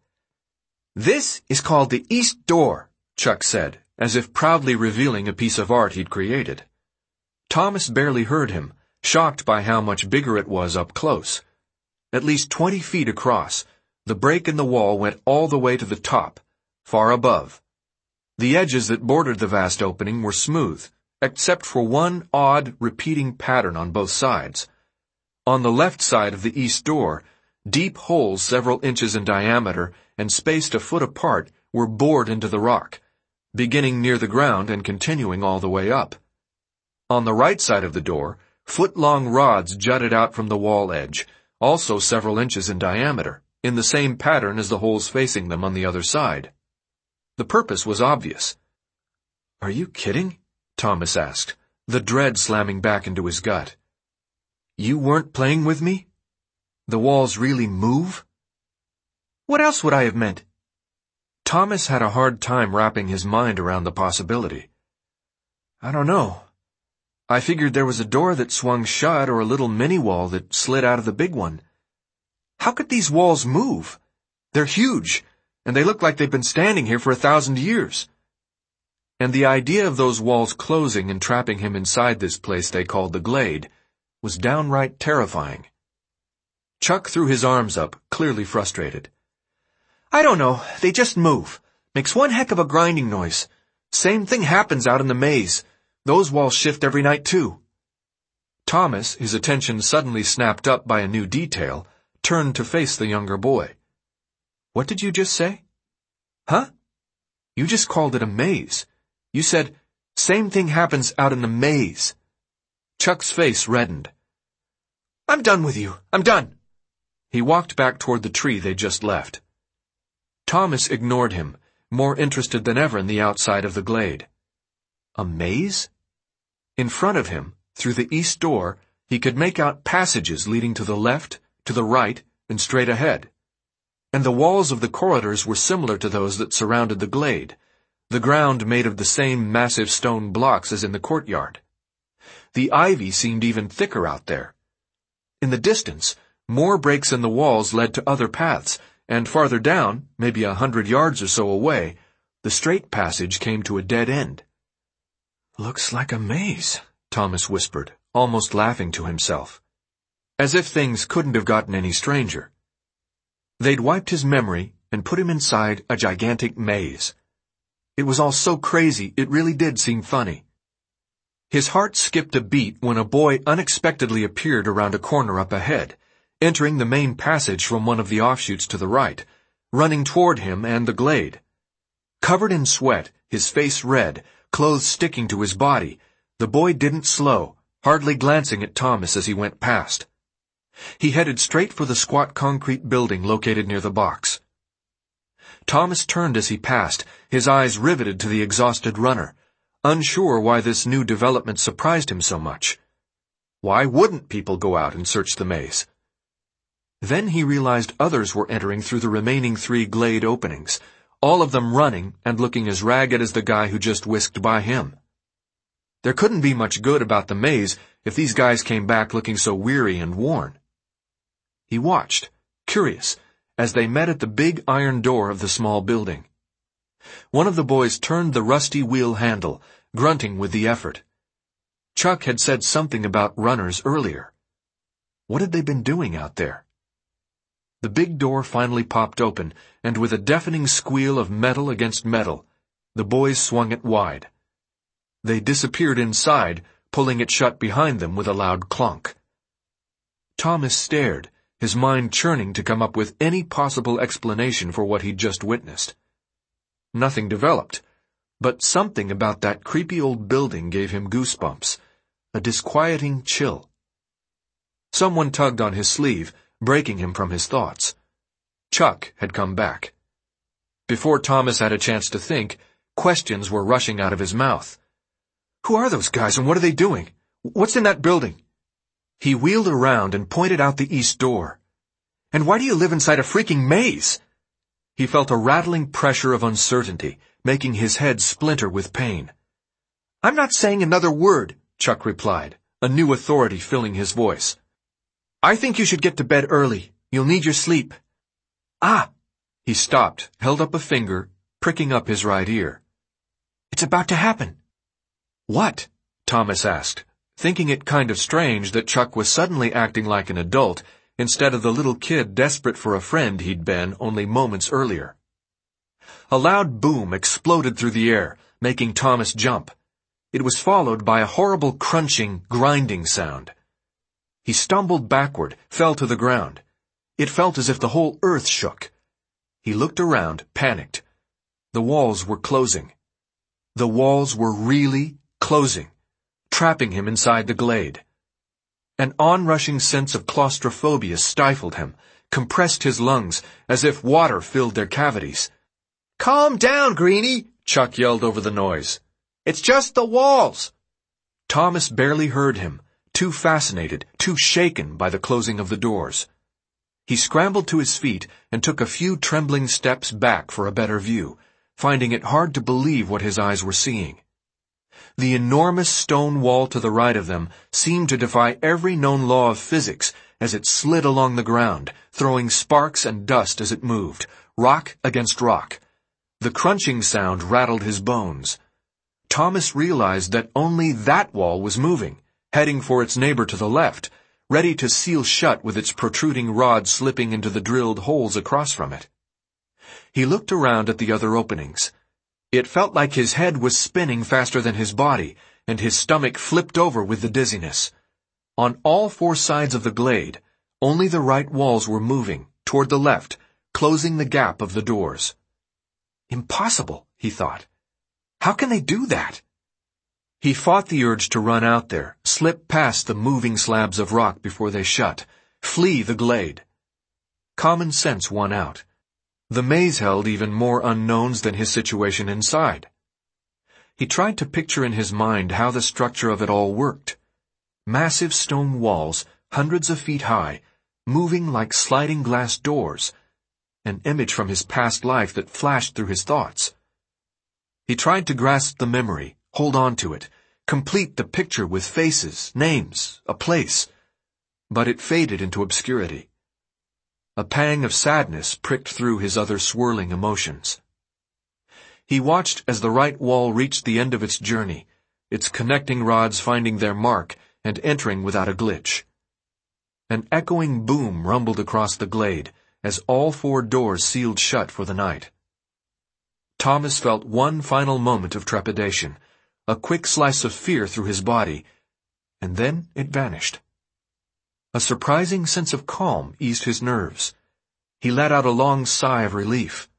[SPEAKER 1] "This is called the East Door,"
[SPEAKER 2] Chuck said, as if proudly revealing a piece of art he'd created. Thomas barely heard him, shocked by how much bigger it was up close. At least twenty feet across, the break in the wall went all the way to the top, far above. The edges that bordered the vast opening were smooth, except for one odd, repeating pattern on both sides. On the left side of the east door, deep holes several inches in diameter and spaced a foot apart were bored into the rock, beginning near the ground and continuing all the way up. On the right side of the door, foot-long rods jutted out from the wall edge, also several inches in diameter, in the same pattern as the holes facing them on the other side. The purpose was obvious.
[SPEAKER 1] "Are you kidding?"
[SPEAKER 2] Thomas asked, the dread slamming back into his gut.
[SPEAKER 1] "You weren't playing with me? The walls really move?"
[SPEAKER 3] What else would I have meant?
[SPEAKER 2] Thomas had a hard time wrapping his mind around the possibility.
[SPEAKER 1] "I don't know. I figured there was a door that swung shut or a little mini-wall that slid out of the big one. How could these walls move? They're huge, and they look like they've been standing here for a thousand years."
[SPEAKER 2] And the idea of those walls closing and trapping him inside this place they called the Glade was downright terrifying. Chuck threw his arms up, clearly frustrated.
[SPEAKER 3] I don't know. They just move. Makes one heck of a grinding noise. Same thing happens out in the maze. Those walls shift every night, too.
[SPEAKER 2] Thomas, his attention suddenly snapped up by a new detail, turned to face the younger boy. "What did you just say?"
[SPEAKER 3] "Huh?
[SPEAKER 2] You just called it a maze. You said,
[SPEAKER 3] same thing happens out in the maze."
[SPEAKER 2] Chuck's face reddened.
[SPEAKER 3] "I'm done with you. I'm done."
[SPEAKER 2] He walked back toward the tree they'd just left. Thomas ignored him, more interested than ever in the outside of the Glade. A maze? In front of him, through the east door, he could make out passages leading to the left, to the right, and straight ahead. And the walls of the corridors were similar to those that surrounded the Glade, the ground made of the same massive stone blocks as in the courtyard. The ivy seemed even thicker out there. In the distance, more breaks in the walls led to other paths, and farther down, maybe a hundred yards or so away, the straight passage came to a dead end.
[SPEAKER 1] "Looks like a maze,"
[SPEAKER 2] Thomas whispered, almost laughing to himself. As if things couldn't have gotten any stranger. They'd wiped his memory and put him inside a gigantic maze. It was all so crazy, it really did seem funny. His heart skipped a beat when a boy unexpectedly appeared around a corner up ahead, entering the main passage from one of the offshoots to the right, running toward him and the Glade. Covered in sweat, his face red, clothes sticking to his body, the boy didn't slow, hardly glancing at Thomas as he went past. He headed straight for the squat concrete building located near the box. Thomas turned as he passed, his eyes riveted to the exhausted runner, unsure why this new development surprised him so much. Why wouldn't people go out and search the maze? Then he realized others were entering through the remaining three Glade openings, all of them running and looking as ragged as the guy who just whisked by him. There couldn't be much good about the maze if these guys came back looking so weary and worn. He watched, curious, as they met at the big iron door of the small building. One of the boys turned the rusty wheel handle, grunting with the effort. Chuck had said something about runners earlier. What had they been doing out there? The big door finally popped open, and with a deafening squeal of metal against metal, the boys swung it wide. They disappeared inside, pulling it shut behind them with a loud clunk. Thomas stared, his mind churning to come up with any possible explanation for what he'd just witnessed. Nothing developed, but something about that creepy old building gave him goosebumps, a disquieting chill. Someone tugged on his sleeve, breaking him from his thoughts. Chuck had come back. Before Thomas had a chance to think, questions were rushing out of his mouth.
[SPEAKER 3] Who are those guys and what are they doing? What's in that building?
[SPEAKER 2] He wheeled around and pointed out the east door.
[SPEAKER 3] And why do you live inside a freaking maze?
[SPEAKER 2] He felt a rattling pressure of uncertainty, making his head splinter with pain.
[SPEAKER 1] I'm not saying another word,
[SPEAKER 2] Chuck replied, a new authority filling his voice.
[SPEAKER 1] I think you should get to bed early. You'll need your sleep. Ah!
[SPEAKER 2] He stopped, held up a finger, pricking up his right ear.
[SPEAKER 1] It's about to happen.
[SPEAKER 2] What? Thomas asked, thinking it kind of strange that Chuck was suddenly acting like an adult instead of the little kid desperate for a friend he'd been only moments earlier. A loud boom exploded through the air, making Thomas jump. It was followed by a horrible crunching, grinding sound. He stumbled backward, fell to the ground. It felt as if the whole earth shook. He looked around, panicked. The walls were closing. The walls were really closing, trapping him inside the glade. An onrushing sense of claustrophobia stifled him, compressed his lungs, as if water filled their cavities.
[SPEAKER 1] Calm down, Greenie,
[SPEAKER 2] Chuck yelled over the noise.
[SPEAKER 1] It's just the walls.
[SPEAKER 2] Thomas barely heard him, too fascinated, too shaken by the closing of the doors. He scrambled to his feet and took a few trembling steps back for a better view, finding it hard to believe what his eyes were seeing. The enormous stone wall to the right of them seemed to defy every known law of physics as it slid along the ground, throwing sparks and dust as it moved, rock against rock. The crunching sound rattled his bones. Thomas realized that only that wall was moving, heading for its neighbor to the left, ready to seal shut with its protruding rod slipping into the drilled holes across from it. He looked around at the other openings. It felt like his head was spinning faster than his body, and his stomach flipped over with the dizziness. On all four sides of the glade, only the right walls were moving, toward the left, closing the gap of the doors. Impossible, he thought. How can they do that? He fought the urge to run out there, slip past the moving slabs of rock before they shut, flee the glade. Common sense won out. The maze held even more unknowns than his situation inside. He tried to picture in his mind how the structure of it all worked. Massive stone walls, hundreds of feet high, moving like sliding glass doors. An image from his past life that flashed through his thoughts. He tried to grasp the memory, hold on to it, complete the picture with faces, names, a place. But it faded into obscurity. A pang of sadness pricked through his other swirling emotions. He watched as the right wall reached the end of its journey, its connecting rods finding their mark and entering without a glitch. An echoing boom rumbled across the glade as all four doors sealed shut for the night. Thomas felt one final moment of trepidation, a quick slice of fear through his body, and then it vanished. A surprising sense of calm eased his nerves. He let out a long sigh of relief.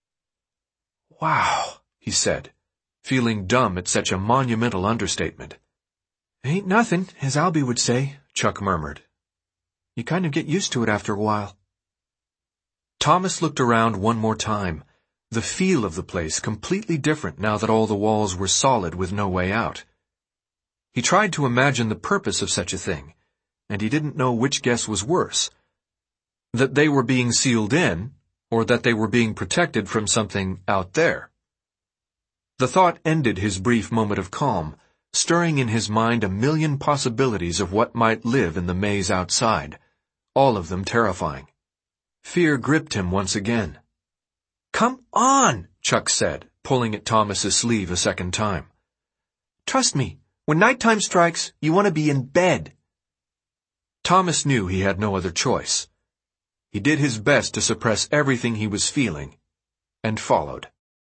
[SPEAKER 2] Wow, he said, feeling dumb at such a monumental understatement.
[SPEAKER 1] Ain't nothing, as Albie would say,
[SPEAKER 2] Chuck murmured.
[SPEAKER 1] You kind of get used to it after a while.
[SPEAKER 2] Thomas looked around one more time, the feel of the place completely different now that all the walls were solid with no way out. He tried to imagine the purpose of such a thing, and he didn't know which guess was worse. That they were being sealed in, or that they were being protected from something out there. The thought ended his brief moment of calm, stirring in his mind a million possibilities of what might live in the maze outside, all of them terrifying. Fear gripped him once again.
[SPEAKER 1] Come on,
[SPEAKER 2] Chuck said, pulling at Thomas's sleeve a second time.
[SPEAKER 1] Trust me, when nighttime strikes, you want to be in bed.
[SPEAKER 2] Thomas knew he had no other choice. He did his best to suppress everything he was feeling, and followed.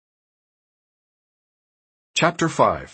[SPEAKER 2] Chapter five.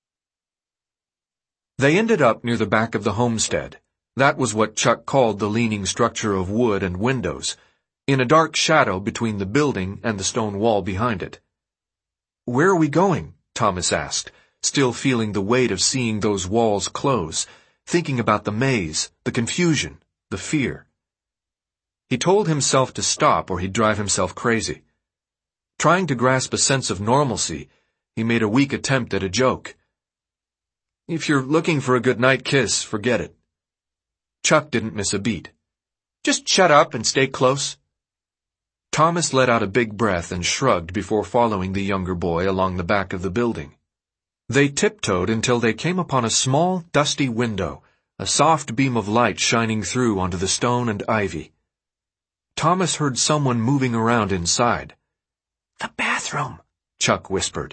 [SPEAKER 2] They ended up near the back of the homestead. That was what Chuck called the leaning structure of wood and windows, in a dark shadow between the building and the stone wall behind it.
[SPEAKER 1] Where are we going?
[SPEAKER 2] Thomas asked, still feeling the weight of seeing those walls close, thinking about the maze, the confusion, the fear. He told himself to stop or he'd drive himself crazy. Trying to grasp a sense of normalcy, he made a weak attempt at a joke. If you're looking for a good night kiss, forget it. Chuck didn't miss a beat.
[SPEAKER 1] Just shut up and stay close.
[SPEAKER 2] Thomas let out a big breath and shrugged before following the younger boy along the back of the building. They tiptoed until they came upon a small, dusty window, a soft beam of light shining through onto the stone and ivy. Thomas heard someone moving around inside.
[SPEAKER 3] "The bathroom,"
[SPEAKER 2] Chuck whispered.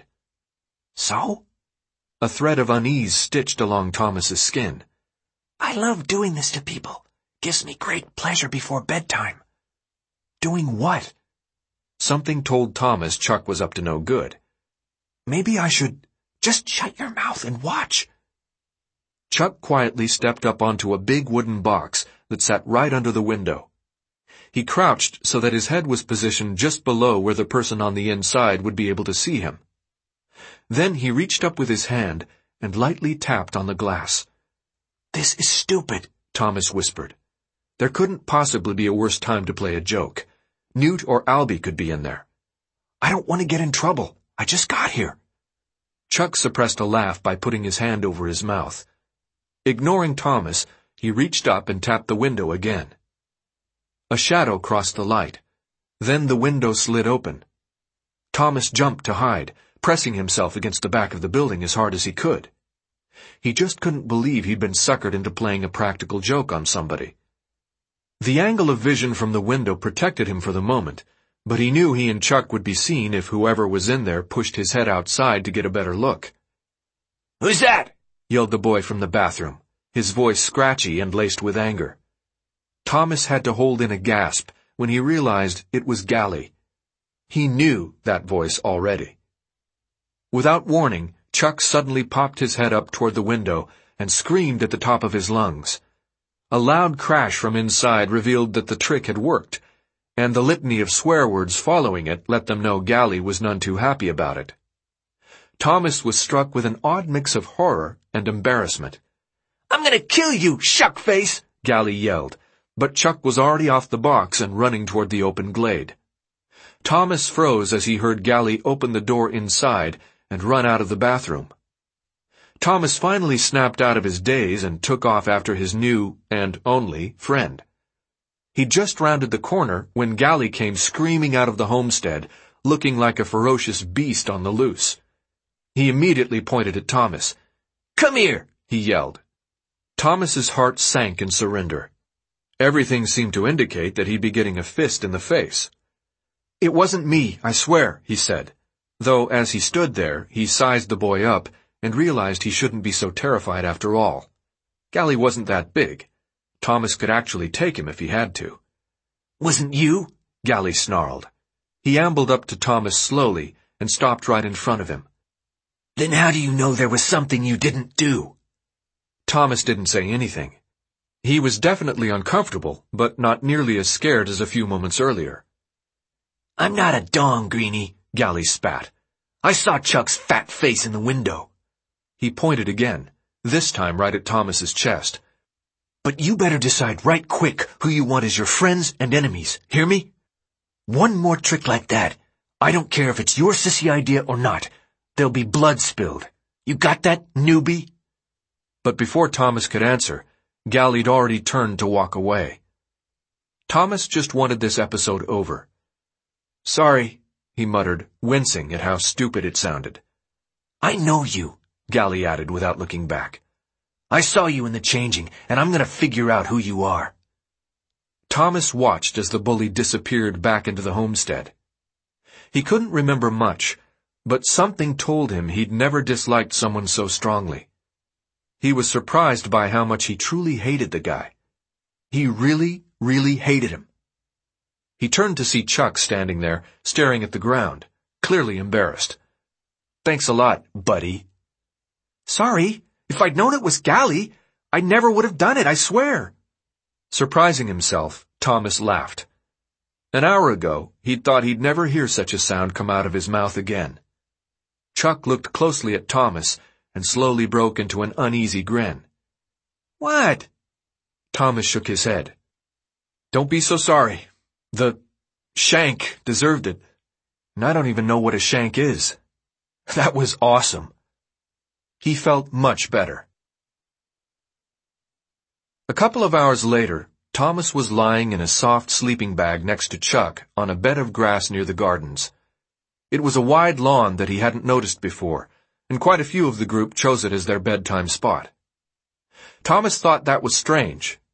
[SPEAKER 3] "So?"
[SPEAKER 2] A thread of unease stitched along Thomas's skin.
[SPEAKER 3] "I love doing this to people. Gives me great pleasure before bedtime." "Doing what?"
[SPEAKER 2] Something told Thomas Chuck was up to no good.
[SPEAKER 3] "Maybe I should just shut your mouth and watch."
[SPEAKER 2] Chuck quietly stepped up onto a big wooden box that sat right under the window. He crouched so that his head was positioned just below where the person on the inside would be able to see him. Then he reached up with his hand and lightly tapped on the glass.
[SPEAKER 3] "This is stupid,"
[SPEAKER 2] Thomas whispered. There couldn't possibly be a worse time to play a joke. Newt or Albie could be in there.
[SPEAKER 3] "I don't want to get in trouble. I just got here."
[SPEAKER 2] Chuck suppressed a laugh by putting his hand over his mouth. Ignoring Thomas, he reached up and tapped the window again. A shadow crossed the light. Then the window slid open. Thomas jumped to hide, pressing himself against the back of the building as hard as he could. He just couldn't believe he'd been suckered into playing a practical joke on somebody. The angle of vision from the window protected him for the moment, but he knew he and Chuck would be seen if whoever was in there pushed his head outside to get a better look.
[SPEAKER 3] "Who's that?"
[SPEAKER 2] yelled the boy from the bathroom, his voice scratchy and laced with anger. Thomas had to hold in a gasp when he realized it was Gally. He knew that voice already. Without warning, Chuck suddenly popped his head up toward the window and screamed at the top of his lungs. A loud crash from inside revealed that the trick had worked, and the litany of swear words following it let them know Gally was none too happy about it. Thomas was struck with an odd mix of horror and embarrassment.
[SPEAKER 3] "I'm gonna kill you, shuckface!"
[SPEAKER 2] Gally yelled, but Chuck was already off the box and running toward the open glade. Thomas froze as he heard Gally open the door inside and run out of the bathroom. Thomas finally snapped out of his daze and took off after his new, and only, friend. He just rounded the corner when Gally came screaming out of the homestead, looking like a ferocious beast on the loose. He immediately pointed at Thomas.
[SPEAKER 3] "Come here,"
[SPEAKER 2] he yelled. Thomas's heart sank in surrender. Everything seemed to indicate that he'd be getting a fist in the face. "It wasn't me, I swear," he said, though as he stood there, he sized the boy up and realized he shouldn't be so terrified after all. Gally wasn't that big. Thomas could actually take him if he had to.
[SPEAKER 3] "Wasn't you?"
[SPEAKER 2] Gally snarled. He ambled up to Thomas slowly and stopped right in front of him.
[SPEAKER 3] "Then how do you know there was something you didn't do?"
[SPEAKER 2] Thomas didn't say anything. He was definitely uncomfortable, but not nearly as scared as a few moments earlier.
[SPEAKER 3] "I'm not a dong, Greenie," Gally spat. "I saw Chuck's fat face in the window."
[SPEAKER 2] He pointed again, this time right at Thomas's chest.
[SPEAKER 3] "But you better decide right quick who you want as your friends and enemies, hear me? One more trick like that, I don't care if it's your sissy idea or not, there'll be blood spilled. You got that, newbie?"
[SPEAKER 2] But before Thomas could answer, Gally'd already turned to walk away. Thomas just wanted this episode over. "Sorry," he muttered, wincing at how stupid it sounded.
[SPEAKER 3] "I know you," Gally added without looking back. "I saw you in the changing, and I'm gonna figure out who you are."
[SPEAKER 2] Thomas watched as the bully disappeared back into the homestead. He couldn't remember much, but something told him he'd never disliked someone so strongly. He was surprised by how much he truly hated the guy. He really, really hated him. He turned to see Chuck standing there, staring at the ground, clearly embarrassed. "Thanks a lot, buddy."
[SPEAKER 3] "Sorry. If I'd known it was Gally, I never would have done it, I swear."
[SPEAKER 2] Surprising himself, Thomas laughed. An hour ago, he'd thought he'd never hear such a sound come out of his mouth again. Chuck looked closely at Thomas and slowly broke into an uneasy grin.
[SPEAKER 3] "What?"
[SPEAKER 2] Thomas shook his head. "Don't be so sorry. The shank deserved it. And I don't even know what a shank is. That was awesome." He felt much better. A couple of hours later, Thomas was lying in a soft sleeping bag next to Chuck on a bed of grass near the gardens. It was a wide lawn that he hadn't noticed before, and quite a few of the group chose it as their bedtime spot. Thomas thought that was strange,